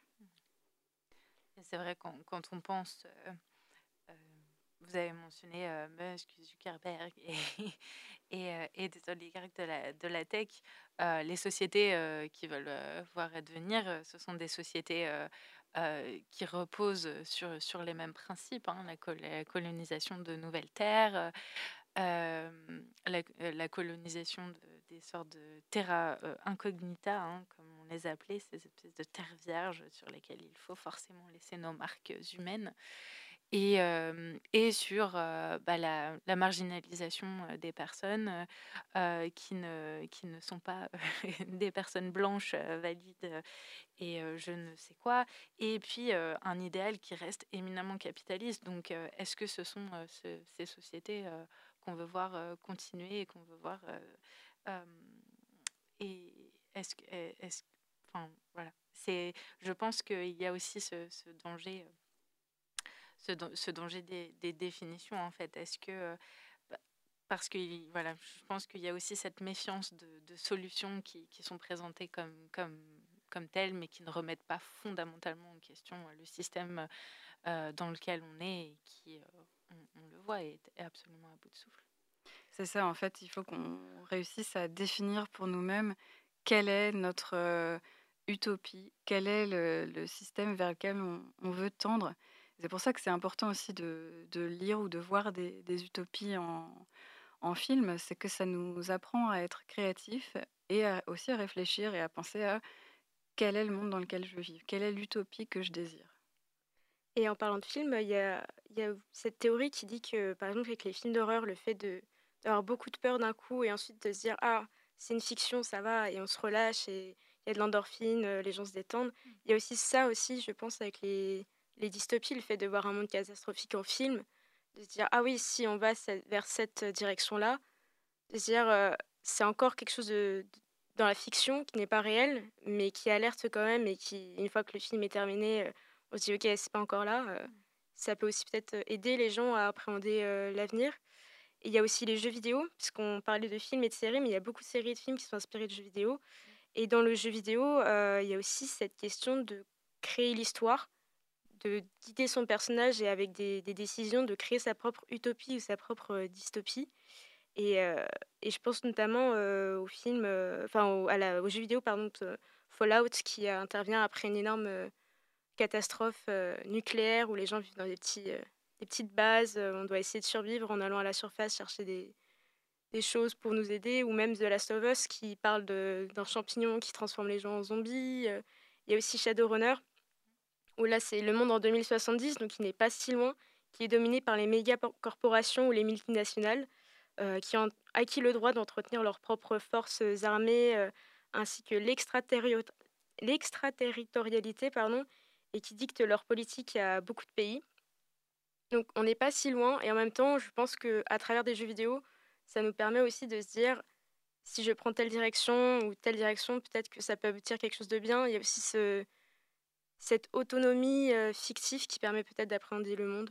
Et c'est vrai quand, quand on pense euh, Euh, vous avez mentionné euh, Musk, Zuckerberg et, et, euh, et des oligarques de la, de la tech. Euh, les sociétés euh, qui veulent euh, voir advenir, euh, ce sont des sociétés euh, euh, qui reposent sur, sur les mêmes principes, hein, la, col- la colonisation de nouvelles terres, euh, la, la colonisation de, des sortes de terra euh, incognita, hein, comme on les appelait, ces espèces de terres vierges sur lesquelles il faut forcément laisser nos marques humaines. Et, euh, et sur euh, bah, la, la marginalisation euh, des personnes euh, euh, qui, ne, qui ne sont pas des personnes blanches euh, valides euh, et euh, je ne sais quoi. Et puis euh, un idéal qui reste éminemment capitaliste. Donc euh, est-ce que ce sont euh, ce- ces sociétés euh, qu'on veut voir euh, continuer et qu'on veut voir... euh, euh, et est-ce que... Est-ce, enfin, voilà. C'est, je pense qu'il y a aussi ce, ce danger... euh, ce, dan- ce danger des, des définitions en fait. Est-ce que euh, bah, parce que il- voilà, je pense qu'il y a aussi cette méfiance de, de solutions qui, qui sont présentées comme comme comme telles, mais qui ne remettent pas fondamentalement en question euh, le système euh, dans lequel on est et qui, euh, on, on le voit, est, est absolument à bout de souffle. C'est ça, en fait, il faut qu'on réussisse à définir pour nous-mêmes quelle est notre euh, utopie, quel est le, le système vers lequel on, on veut tendre. C'est pour ça que c'est important aussi de, de lire ou de voir des, des utopies en, en film, c'est que ça nous apprend à être créatifs et à- aussi à réfléchir et à penser à quel est le monde dans lequel je veux vivre, quelle est l'utopie que je désire. Et en parlant de films, il y a, il y a cette théorie qui dit que, par exemple, avec les films d'horreur, le fait de, d'avoir beaucoup de peur d'un coup et ensuite de se dire, ah, c'est une fiction, ça va, et on se relâche et il y a de l'endorphine, euh, les gens se détendent. Il y a aussi ça aussi, je pense, avec les, les dystopies, le fait de voir un monde catastrophique en film, de se dire, ah oui, si on va ce- vers cette direction-là, de se dire, euh, c'est encore quelque chose de, de- dans la fiction qui n'est pas réel, mais qui alerte quand même et qui, une fois que le film est terminé, euh, on se dit, ok, c'est pas encore là. euh, ça peut aussi peut-être euh, aider les gens à appréhender euh, l'avenir. Et il y a aussi les jeux vidéo, puisqu'on parlait de films et de séries, mais il y a beaucoup de séries et de films qui sont inspirés de jeux vidéo. Et dans le jeu vidéo, euh, il y a aussi cette question de créer l'histoire, de guider son personnage et avec des, des décisions de créer sa propre utopie ou sa propre euh, dystopie. Et, euh, et je pense notamment euh, au film, euh, enfin au, à la, au jeu vidéo, pardon, euh, Fallout, qui euh, intervient après une énorme euh, catastrophe euh, nucléaire où les gens vivent dans des, petits, euh, des petites bases. euh, on doit essayer de survivre en allant à la surface chercher des, des choses pour nous aider, ou même The Last of Us qui parle de- d'un champignon qui transforme les gens en zombies. euh. Il y a aussi Shadowrunner, où là c'est le monde en deux mille soixante-dix, donc il n'est pas si loin, qui est dominé par les méga por- corporations ou les multinationales, euh, qui ont acquis le droit d'entretenir leurs propres forces armées, euh, ainsi que l'extraterrio- l'extraterritorialité, pardon, et qui dictent leur politique à beaucoup de pays. Donc on n'est pas si loin, et en même temps, je pense que à travers des jeux vidéo, ça nous permet aussi de se dire, si je prends telle direction ou telle direction, peut-être que ça peut aboutir à quelque chose de bien. Il y a aussi ce, cette autonomie euh, fictive qui permet peut-être d'appréhender le monde.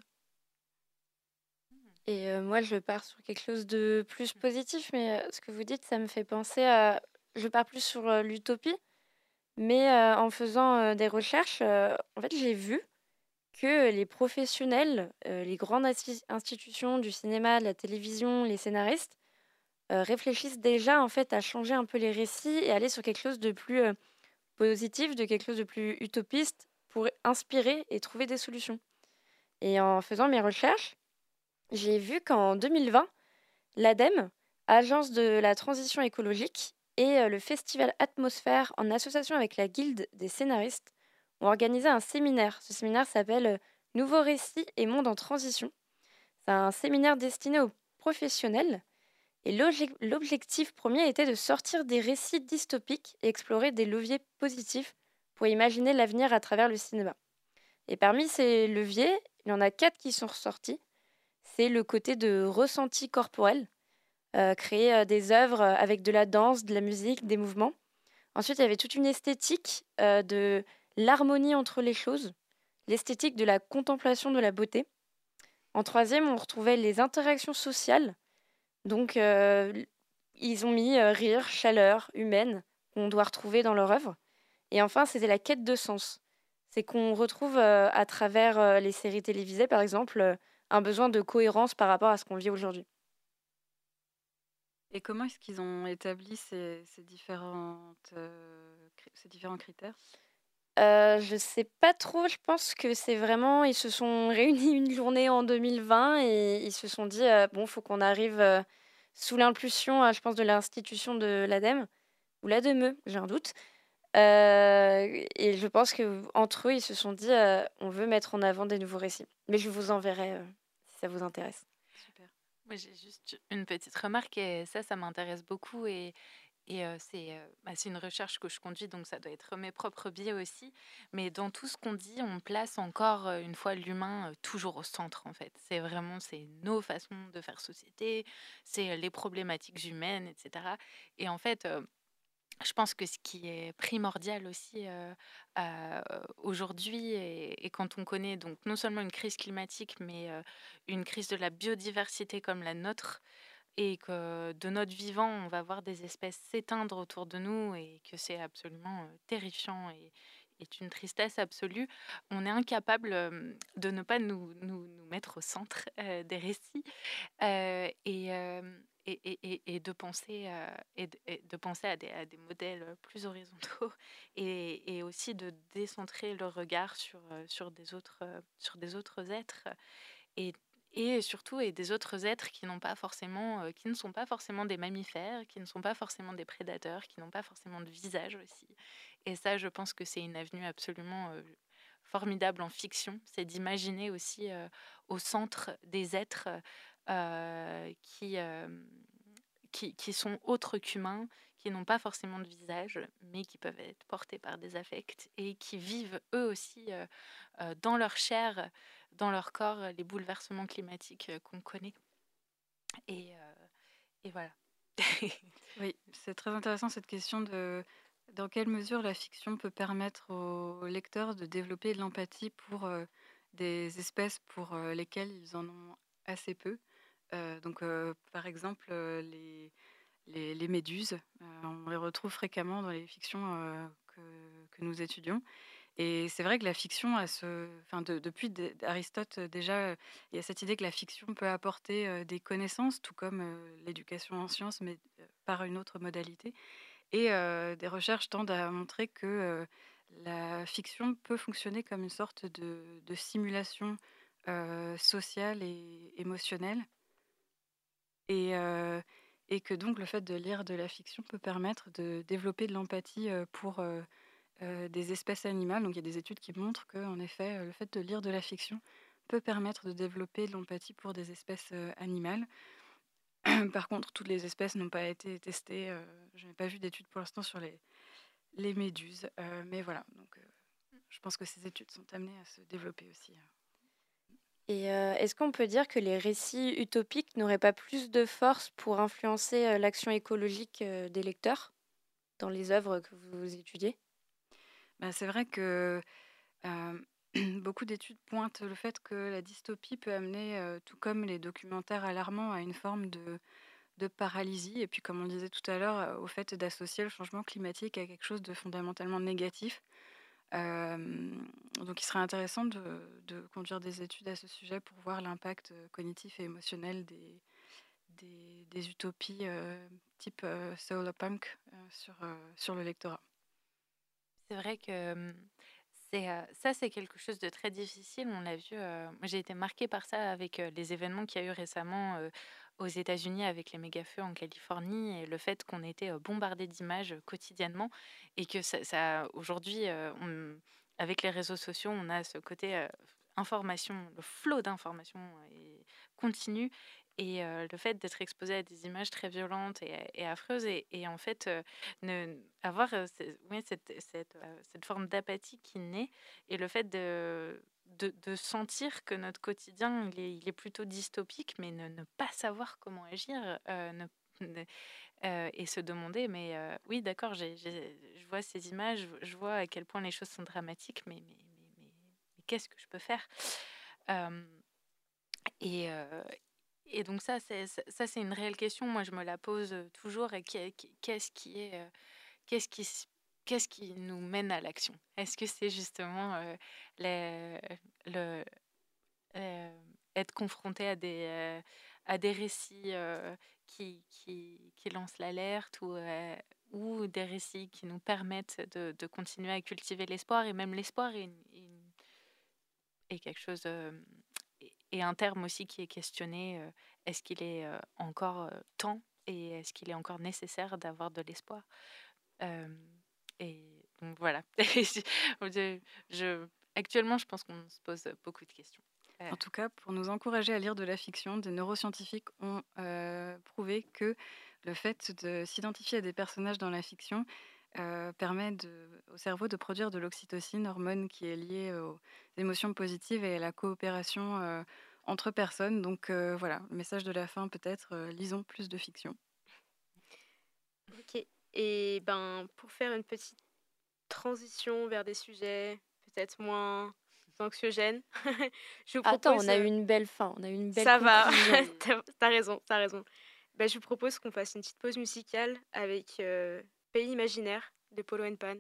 Et euh, moi, je pars sur quelque chose de plus positif, mais euh, ce que vous dites, ça me fait penser à... Je pars plus sur euh, l'utopie, mais euh, en faisant euh, des recherches, euh, en fait, j'ai vu que les professionnels, euh, les grandes insti- institutions du cinéma, de la télévision, les scénaristes, euh, réfléchissent déjà en fait à changer un peu les récits et aller sur quelque chose de plus euh, positif, de quelque chose de plus utopiste pour inspirer et trouver des solutions. Et en faisant mes recherches, j'ai vu qu'en deux mille vingt, l'ADEME, Agence de la transition écologique, et euh, le festival Atmosphère, en association avec la Guilde des scénaristes, ont organisé un séminaire. Ce séminaire s'appelle euh, Nouveaux récits et monde en transition. C'est un séminaire destiné aux professionnels. Et l'obje- l'objectif premier était de sortir des récits dystopiques et explorer des leviers positifs pour imaginer l'avenir à travers le cinéma. Et parmi ces leviers, il y en a quatre qui sont ressortis. C'est le côté de ressenti corporel, euh, créer euh, des œuvres euh, avec de la danse, de la musique, des mouvements. Ensuite, il y avait toute une esthétique euh, de l'harmonie entre les choses, l'esthétique de la contemplation de la beauté. En troisième, on retrouvait les interactions sociales. Donc, euh, ils ont mis euh, rire, chaleur humaine qu'on doit retrouver dans leur œuvre. Et enfin, c'était la quête de sens. C'est qu'on retrouve euh, à travers euh, les séries télévisées, par exemple, euh, un besoin de cohérence par rapport à ce qu'on vit aujourd'hui. Et comment est-ce qu'ils ont établi ces, ces différentes, euh, cri- ces différents critères? Euh, je sais pas trop, je pense que c'est vraiment, ils se sont réunis une journée en deux mille vingt et ils se sont dit, euh, bon, faut qu'on arrive euh, sous l'impulsion, euh, je pense, de l'institution de l'ADEME, ou l'ADEME, j'ai un doute. Euh, et je pense qu'entre eux, ils se sont dit, euh, on veut mettre en avant des nouveaux récits. Mais je vous enverrai euh, si ça vous intéresse. Super. Moi, j'ai juste une petite remarque et ça, ça m'intéresse beaucoup et, et euh, c'est euh, bah, c'est une recherche que je conduis, donc ça doit être mes propres biais aussi. Mais dans tout ce qu'on dit, on place encore euh, une fois l'humain euh, toujours au centre, en fait. C'est vraiment, c'est nos façons de faire société, c'est euh, les problématiques humaines, et cetera. Et en fait, euh, je pense que ce qui est primordial aussi euh, euh, aujourd'hui, et, et quand on connaît donc non seulement une crise climatique, mais euh, une crise de la biodiversité comme la nôtre, et que de notre vivant, on va voir des espèces s'éteindre autour de nous, et que c'est absolument euh, terrifiant et est une tristesse absolue, on est incapable euh, de ne pas nous, nous, nous mettre au centre euh, des récits euh, et, euh, et, et, et- et de penser, euh, et de, et de penser à des, à des modèles plus horizontaux et, et aussi de décentrer le regard sur, euh, sur, des, autres, euh, sur des autres êtres et, et surtout et des autres êtres qui n'ont pas forcément, euh, qui ne sont pas forcément des mammifères, qui ne sont pas forcément des prédateurs, qui n'ont pas forcément de visage aussi. Et ça, je pense que c'est une avenue absolument euh, formidable en fiction, c'est d'imaginer aussi euh, au centre des êtres euh, qui, euh, qui, qui sont autres qu'humains, qui n'ont pas forcément de visage, mais qui peuvent être portés par des affects et qui vivent eux aussi euh, euh, dans leur chair, dans leur corps, euh, les bouleversements climatiques euh, qu'on connaît. Et, euh, et voilà. Oui, c'est très intéressant cette question de dans quelle mesure la fiction peut permettre aux lecteurs de développer de l'empathie pour euh, des espèces pour euh, lesquelles ils en ont assez peu. Euh, donc, euh, par exemple, euh, les, les, les méduses, euh, on les retrouve fréquemment dans les fictions euh, que, que nous étudions. Et c'est vrai que la fiction a ce, enfin de- depuis D- Aristote euh, déjà, euh, il y a cette idée que la fiction peut apporter euh, des connaissances, tout comme euh, l'éducation en sciences, mais euh, par une autre modalité. Et euh, des recherches tendent à montrer que euh, la fiction peut fonctionner comme une sorte de, de simulation euh, sociale et émotionnelle, et, euh, et que donc le fait de lire de la fiction peut permettre de développer de l'empathie euh, pour euh, euh, des espèces animales. Donc il y a des études qui montrent que, en effet, euh, le fait de lire de la fiction peut permettre de développer de l'empathie pour des espèces euh, animales. Par contre, toutes les espèces n'ont pas été testées. Euh, je n'ai pas vu d'études pour l'instant sur les, les méduses. Euh, mais voilà, donc euh, je pense que ces études sont amenées à se développer aussi. Et euh, est-ce qu'on peut dire que les récits utopiques n'auraient pas plus de force pour influencer euh, l'action écologique euh, des lecteurs dans les œuvres que vous étudiez? Ben, c'est vrai que euh, beaucoup d'études pointent le fait que la dystopie peut amener, euh, tout comme les documentaires alarmants, à une forme de, de paralysie. Et puis, comme on le disait tout à l'heure, euh, au fait d'associer le changement climatique à quelque chose de fondamentalement négatif. Euh, donc, il serait intéressant de, de conduire des études à ce sujet pour voir l'impact euh, cognitif et émotionnel des, des, des utopies euh, type euh, solarpunk euh, sur, euh, sur le lectorat. C'est vrai que hum, c'est, euh, ça, c'est quelque chose de très difficile. On l'a vu. Euh, moi, j'ai été marquée par ça avec euh, les événements qu'il y a eu récemment euh, aux États-Unis avec les méga-feux en Californie et le fait qu'on était euh, bombardé d'images euh, quotidiennement et que ça, ça- aujourd'hui, euh, on- avec les réseaux sociaux, on a ce côté euh, information, le flot d'informations est continu et euh, le fait d'être exposé à des images très violentes et, et affreuses et, et en fait euh, ne, avoir euh, ce- oui, cette, cette, euh, cette forme d'apathie qui naît et le fait de, de, de sentir que notre quotidien il est, il est plutôt dystopique, mais ne, ne pas savoir comment agir euh, ne- ne- euh, et se demander, mais euh, oui, d'accord, j'ai, j'ai- je vois ces images, je vois à quel point les choses sont dramatiques, mais, mais, mais, mais, mais qu'est-ce que je peux faire Euh, et, euh, et donc ça, c'est, ça, ça, c'est une réelle question. Moi, je me la pose euh, toujours. Et qu'est- qu'est-ce qui est euh, Qu'est-ce qui, s- qu'est-ce qui nous mène à l'action? Est-ce que c'est justement euh, les- le, euh, être confronté à des, euh, à des récits euh, qui, qui, qui lancent l'alerte ou, euh, ou des récits qui nous permettent de, de continuer à cultiver l'espoir? Et même l'espoir est, une- est une- est quelque chose, euh, est, et un terme aussi qui est questionné. euh, Est-ce qu'il est euh, encore euh, temps et est-ce qu'il est encore nécessaire d'avoir de l'espoir? Euh, Et donc voilà. je, je- actuellement, je pense qu'on se pose beaucoup de questions. Euh, En tout cas, pour nous encourager à lire de la fiction, des neuroscientifiques ont euh, prouvé que le fait de s'identifier à des personnages dans la fiction euh, permet de- au cerveau de produire de l'oxytocine, hormone qui est liée aux émotions positives et à la coopération euh, entre personnes. Donc euh, voilà, le message de la fin peut-être, euh, lisons plus de fiction. Ok. Et ben, pour faire une petite transition vers des sujets peut-être moins anxiogènes, je vous Attends, propose. on a eu euh, une belle fin, on a eu une belle Ça va, conclusion. t'as t'as raison, t'as raison. Ben, je vous propose qu'on fasse une petite pause musicale avec euh, Pays imaginaire de Polo and Pan.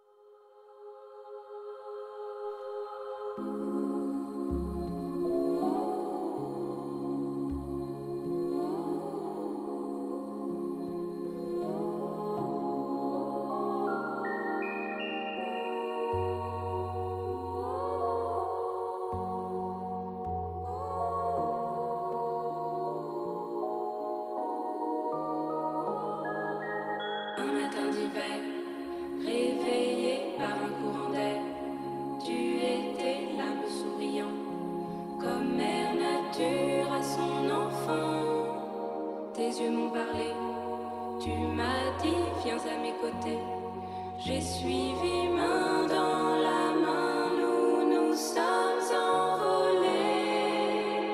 Un matin d'hiver, réveillé par un courant d'air, tu étais là me souriant, comme mère nature à son enfant. Tes yeux m'ont parlé, tu m'as dit viens à mes côtés. J'ai suivi main dans la main, nous nous sommes envolés.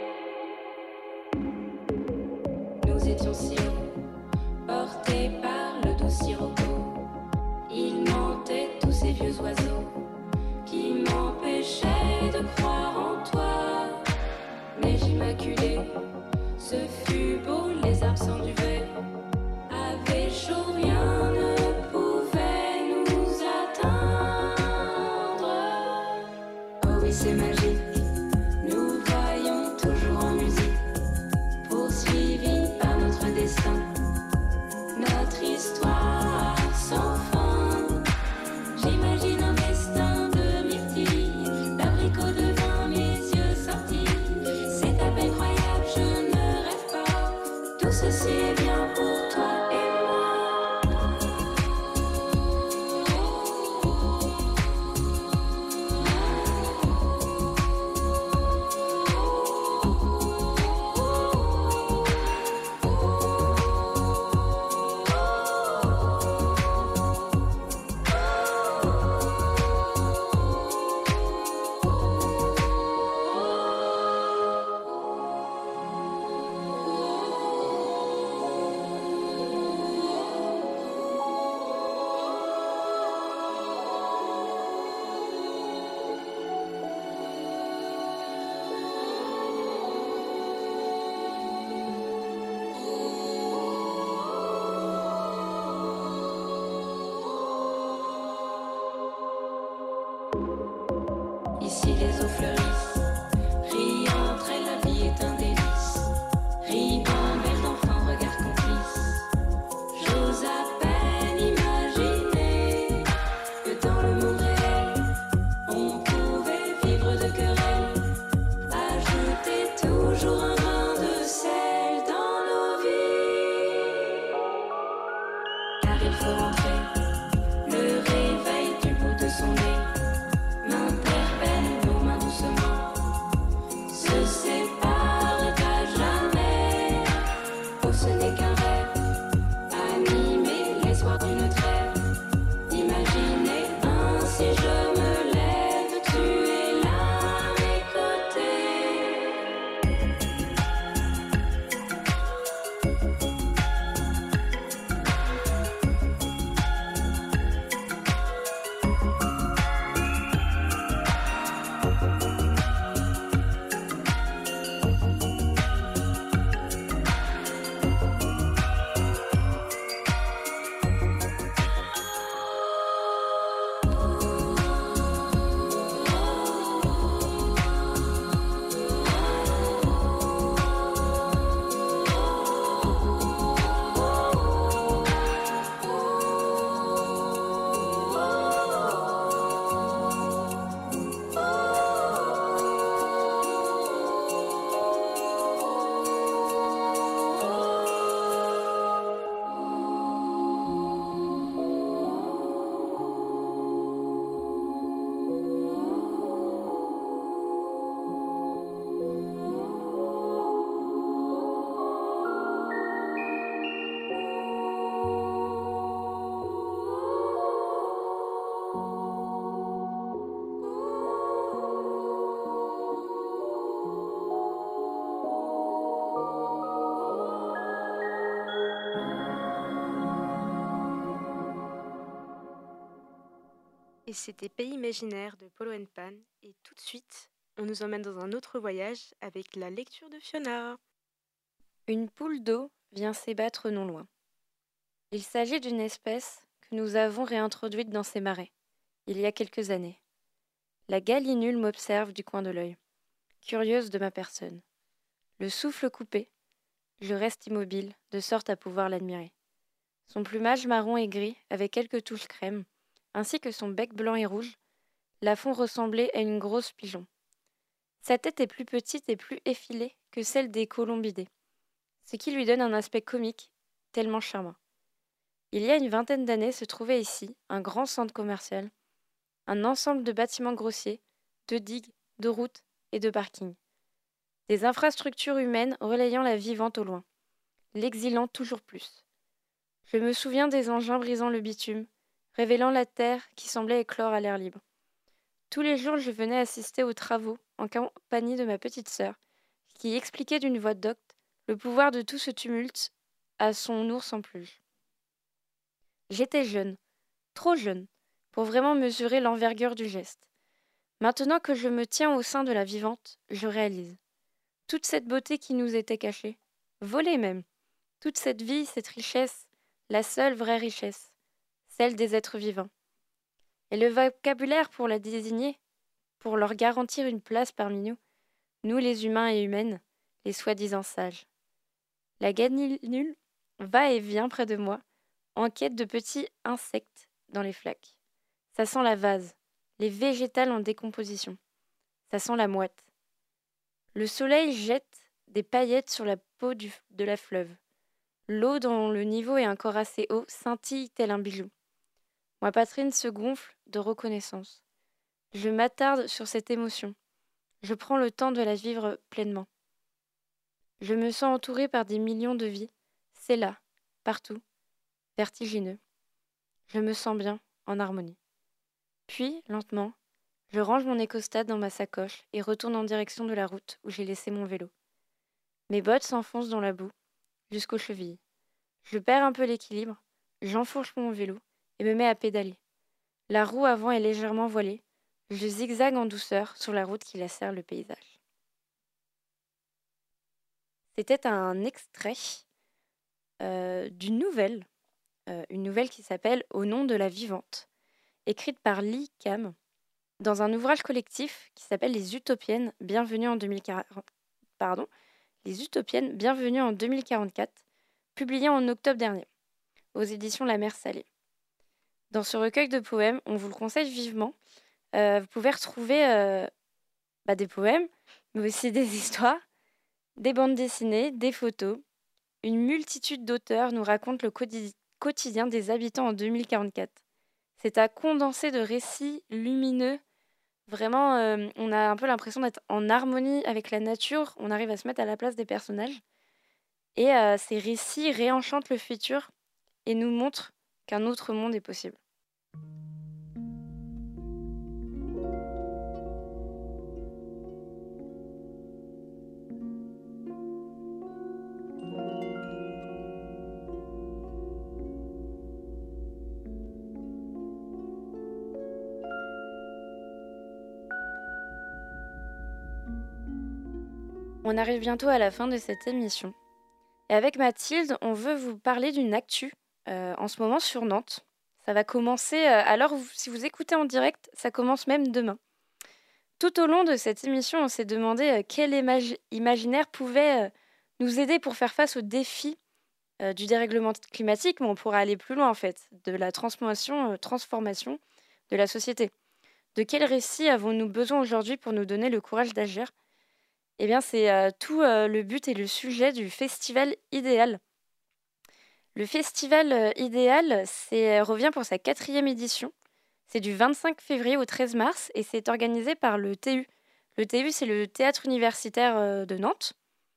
Nous étions si hauts, portés par le doux sirocco. Il mentait tous ces vieux oiseaux qui m'empêchaient de croire en toi. Neige immaculée, ce fut beau, les arbres sans duvet avaient chaud, rien ne pouvait nous atteindre. Oh oui, c'est magique, nous voyons toujours en musique, poursuivis par notre destin. Notre histoire sans fin. J'imagine un destin de myrtille, d'abricots devant mes yeux sortis. C'est à peine croyable, je ne rêve pas. Tout ceci est bien pour toi et moi. c'était Pays imaginaire de Polo and Pan. Et tout de suite, on nous emmène dans un autre voyage avec la lecture de Fiona. Une poule d'eau vient s'ébattre non loin. Il s'agit d'une espèce que nous avons réintroduite dans ces marais, il y a quelques années. La gallinule m'observe du coin de l'œil, curieuse de ma personne. Le souffle coupé, je reste immobile, de sorte à pouvoir l'admirer. Son plumage marron et gris, avec quelques touches crème, ainsi que son bec blanc et rouge, la font ressembler à une grosse pigeon. Sa tête est plus petite et plus effilée que celle des colombidés, ce qui lui donne un aspect comique, tellement charmant. Il y a une vingtaine d'années se trouvait ici un grand centre commercial, un ensemble de bâtiments grossiers, de digues, de routes et de parkings. Des infrastructures humaines relayant la vivante au loin, l'exilant toujours plus. Je me souviens des engins brisant le bitume, révélant la terre qui semblait éclore à l'air libre. Tous les jours, je venais assister aux travaux en compagnie de ma petite sœur, qui expliquait d'une voix docte le pouvoir de tout ce tumulte à son ours en peluche. J'étais jeune, trop jeune, pour vraiment mesurer l'envergure du geste. Maintenant que je me tiens au sein de la vivante, je réalise. Toute cette beauté qui nous était cachée, volée même, toute cette vie, cette richesse, la seule vraie richesse, celle des êtres vivants. Et le vocabulaire pour la désigner, pour leur garantir une place parmi nous, nous les humains et humaines, les soi-disant sages. La gallinule va et vient près de moi, en quête de petits insectes dans les flaques. Ça sent la vase, les végétales en décomposition. Ça sent la moite. Le soleil jette des paillettes sur la peau du, de la fleuve. L'eau dont le niveau est encore assez haut scintille tel un bijou. Ma poitrine se gonfle de reconnaissance. Je m'attarde sur cette émotion. Je prends le temps de la vivre pleinement. Je me sens entourée par des millions de vies. C'est là, partout, vertigineux. Je me sens bien, en harmonie. Puis, lentement, je range mon écostat dans ma sacoche et retourne en direction de la route où j'ai laissé mon vélo. Mes bottes s'enfoncent dans la boue, jusqu'aux chevilles. Je perds un peu l'équilibre, j'enfourche mon vélo et me mets à pédaler. La roue avant est légèrement voilée. Je zigzague en douceur sur la route qui lacère le paysage. C'était un extrait euh, d'une nouvelle, euh, une nouvelle qui s'appelle Au nom de la vivante, écrite par Lee Cam dans un ouvrage collectif qui s'appelle Les Utopiennes, bienvenue en deux mille quarante, pardon, Les Utopiennes, bienvenue en deux mille quarante-quatre, publié en octobre dernier, aux éditions La Mer Salée. Dans ce recueil de poèmes, on vous le conseille vivement. Euh, vous pouvez retrouver euh, bah, des poèmes, mais aussi des histoires, des bandes dessinées, des photos. Une multitude d'auteurs nous racontent le quotidi- quotidien des habitants en deux mille quarante-quatre. C'est un condensé de récits lumineux. Vraiment, euh, on a un peu l'impression d'être en harmonie avec la nature. On arrive à se mettre à la place des personnages. Et euh, ces récits réenchantent le futur et nous montrent qu'un autre monde est possible. On arrive bientôt à la fin de cette émission. Et avec Mathilde, on veut vous parler d'une actu euh, en ce moment sur Nantes. Ça va commencer, euh, alors si vous écoutez en direct, ça commence même demain. Tout au long de cette émission, on s'est demandé euh, quel imag- imaginaire pouvait euh, nous aider pour faire face aux défis euh, du dérèglement climatique, mais on pourrait aller plus loin en fait, de la transformation, euh, transformation de la société. De quel récit avons-nous besoin aujourd'hui pour nous donner le courage d'agir ? Eh bien, c'est euh, tout euh, le but et le sujet du Festival Idéal. Le Festival euh, Idéal c'est, euh, revient pour sa quatrième édition. C'est du vingt-cinq février au treize mars et c'est organisé par le T U. Le T U, c'est le Théâtre universitaire euh, de Nantes.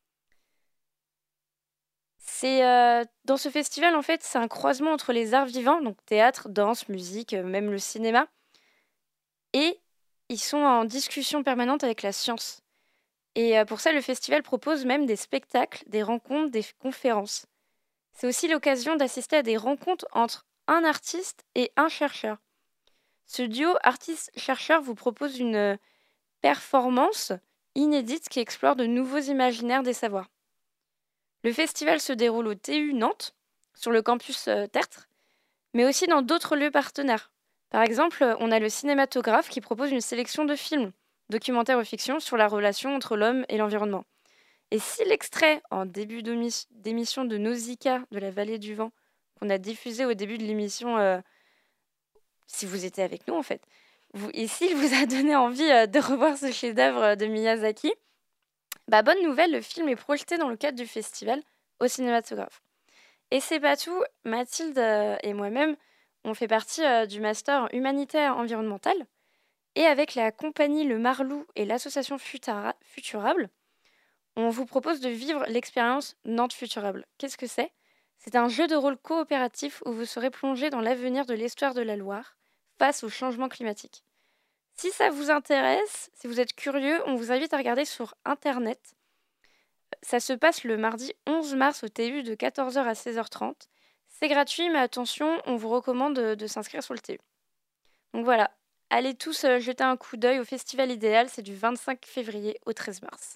C'est, euh, dans ce festival, en fait, c'est un croisement entre les arts vivants, donc théâtre, danse, musique, euh, même le cinéma, et ils sont en discussion permanente avec la science. Et euh, pour ça, le festival propose même des spectacles, des rencontres, des conférences. C'est aussi l'occasion d'assister à des rencontres entre un artiste et un chercheur. Ce duo artiste-chercheur vous propose une euh, performance inédite qui explore de nouveaux imaginaires des savoirs. Le festival se déroule au T U Nantes, sur le campus euh, Tertre, mais aussi dans d'autres lieux partenaires. Par exemple, euh, on a le cinématographe qui propose une sélection de films, documentaires ou fiction, sur la relation entre l'homme et l'environnement. Et si l'extrait en début d'émi- d'émission de Nausicaa de la vallée du vent, qu'on a diffusé au début de l'émission, euh, si vous étiez avec nous en fait, vous, et s'il vous a donné envie euh, de revoir ce chef-d'œuvre euh, de Miyazaki, bah bonne nouvelle, le film est projeté dans le cadre du festival au cinématographe. Et c'est pas tout, Mathilde euh, et moi-même, on fait partie euh, du master humanitaire environnemental, et avec la compagnie Le Marlou et l'association Futara- Futurable, on vous propose de vivre l'expérience Nantes Futurable. Qu'est-ce que c'est? C'est un jeu de rôle coopératif où vous serez plongé dans l'avenir de l'histoire de la Loire face au changement climatique. Si ça vous intéresse, si vous êtes curieux, on vous invite à regarder sur Internet. Ça se passe le mardi onze mars au T U de quatorze heures à seize heures trente. C'est gratuit, mais attention, on vous recommande de, de s'inscrire sur le T U. Donc voilà, allez tous euh, jeter un coup d'œil au Festival Idéal, c'est du vingt-cinq février au treize mars.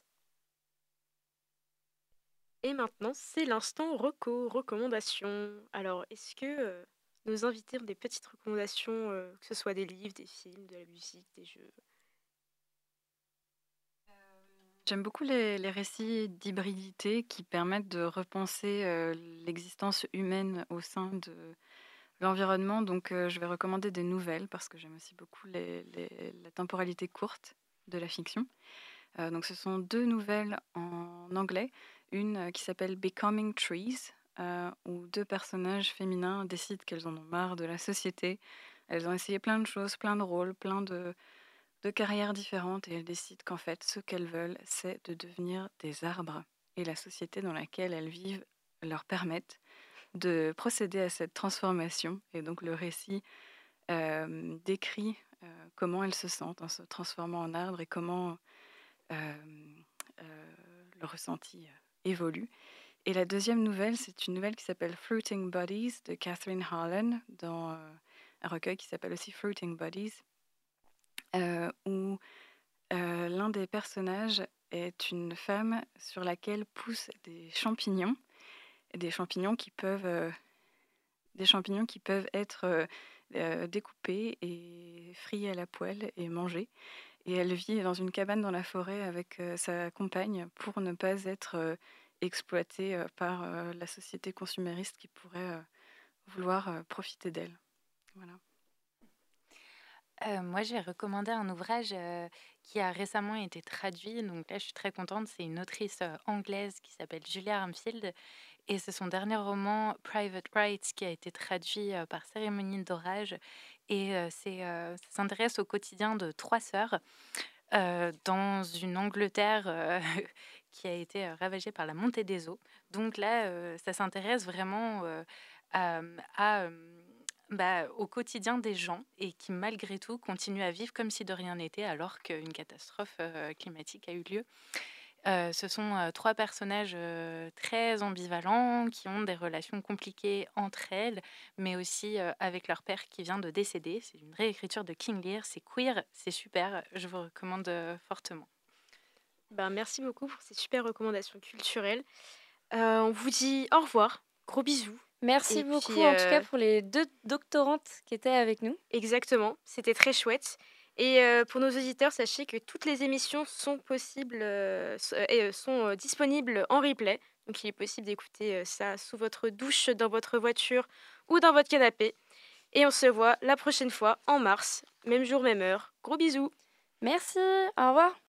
Et maintenant, c'est l'instant reco, recommandation. Alors, est-ce que euh, nos invités ont des petites recommandations, euh, que ce soit des livres, des films, de la musique, des jeux? J'aime beaucoup les, les récits d'hybridité qui permettent de repenser euh, l'existence humaine au sein de l'environnement. Donc, euh, je vais recommander des nouvelles parce que j'aime aussi beaucoup les- les- la temporalité courte de la fiction. Euh, donc, ce sont deux nouvelles en anglais. Une euh, qui s'appelle Becoming Trees, euh, où deux personnages féminins décident qu'elles en ont marre de la société. Elles ont essayé plein de choses, plein de rôles, plein de, de carrières différentes, et elles décident qu'en fait, ce qu'elles veulent, c'est de devenir des arbres. Et la société dans laquelle elles vivent leur permette de procéder à cette transformation. Et donc, le récit euh, décrit euh, comment elles se sentent en se transformant en arbre et comment euh, euh, le ressenti euh, évolue. Et la deuxième nouvelle, c'est une nouvelle qui s'appelle Fruiting Bodies de Catherine Harlan, dans euh, un recueil qui s'appelle aussi Fruiting Bodies, euh, où euh, l'un des personnages est une femme sur laquelle poussent des champignons, des champignons qui peuvent, euh, des champignons qui peuvent être euh, euh, découpés et frits à la poêle et mangés. Et elle vit dans une cabane dans la forêt avec euh, sa compagne pour ne pas être euh, exploitée euh, par euh, la société consumériste qui pourrait euh, vouloir euh, profiter d'elle. Voilà. Euh, moi, j'ai recommandé un ouvrage euh, qui a récemment été traduit. Donc là, je suis très contente. C'est une autrice euh, anglaise qui s'appelle Julia Armfield. Et c'est son dernier roman, Private Rights, qui a été traduit euh, par Cérémonie d'orage. Et euh, c'est, euh, ça s'intéresse au quotidien de trois sœurs euh, dans une Angleterre euh, qui a été euh, ravagée par la montée des eaux. Donc là, euh, ça s'intéresse vraiment euh, à, à, euh, bah, au quotidien des gens et qui, malgré tout, continuent à vivre comme si de rien n'était alors qu'une catastrophe euh, climatique a eu lieu. Euh, ce sont euh, trois personnages euh, très ambivalents qui ont des relations compliquées entre elles, mais aussi euh, avec leur père qui vient de décéder. C'est une réécriture de King Lear, c'est queer, c'est super, je vous recommande euh, fortement. Ben, merci beaucoup pour ces super recommandations culturelles. Euh, on vous dit au revoir, gros bisous. Merci Et beaucoup puis, en tout cas euh, pour les deux doctorantes qui étaient avec nous. Exactement, c'était très chouette. Et euh, pour nos auditeurs, sachez que toutes les émissions sont possibles euh, s- euh, et euh, sont euh, disponibles en replay. Donc il est possible d'écouter euh, ça sous votre douche, dans votre voiture ou dans votre canapé. Et on se voit la prochaine fois en mars, même jour, même heure. Gros bisous. Merci, au revoir.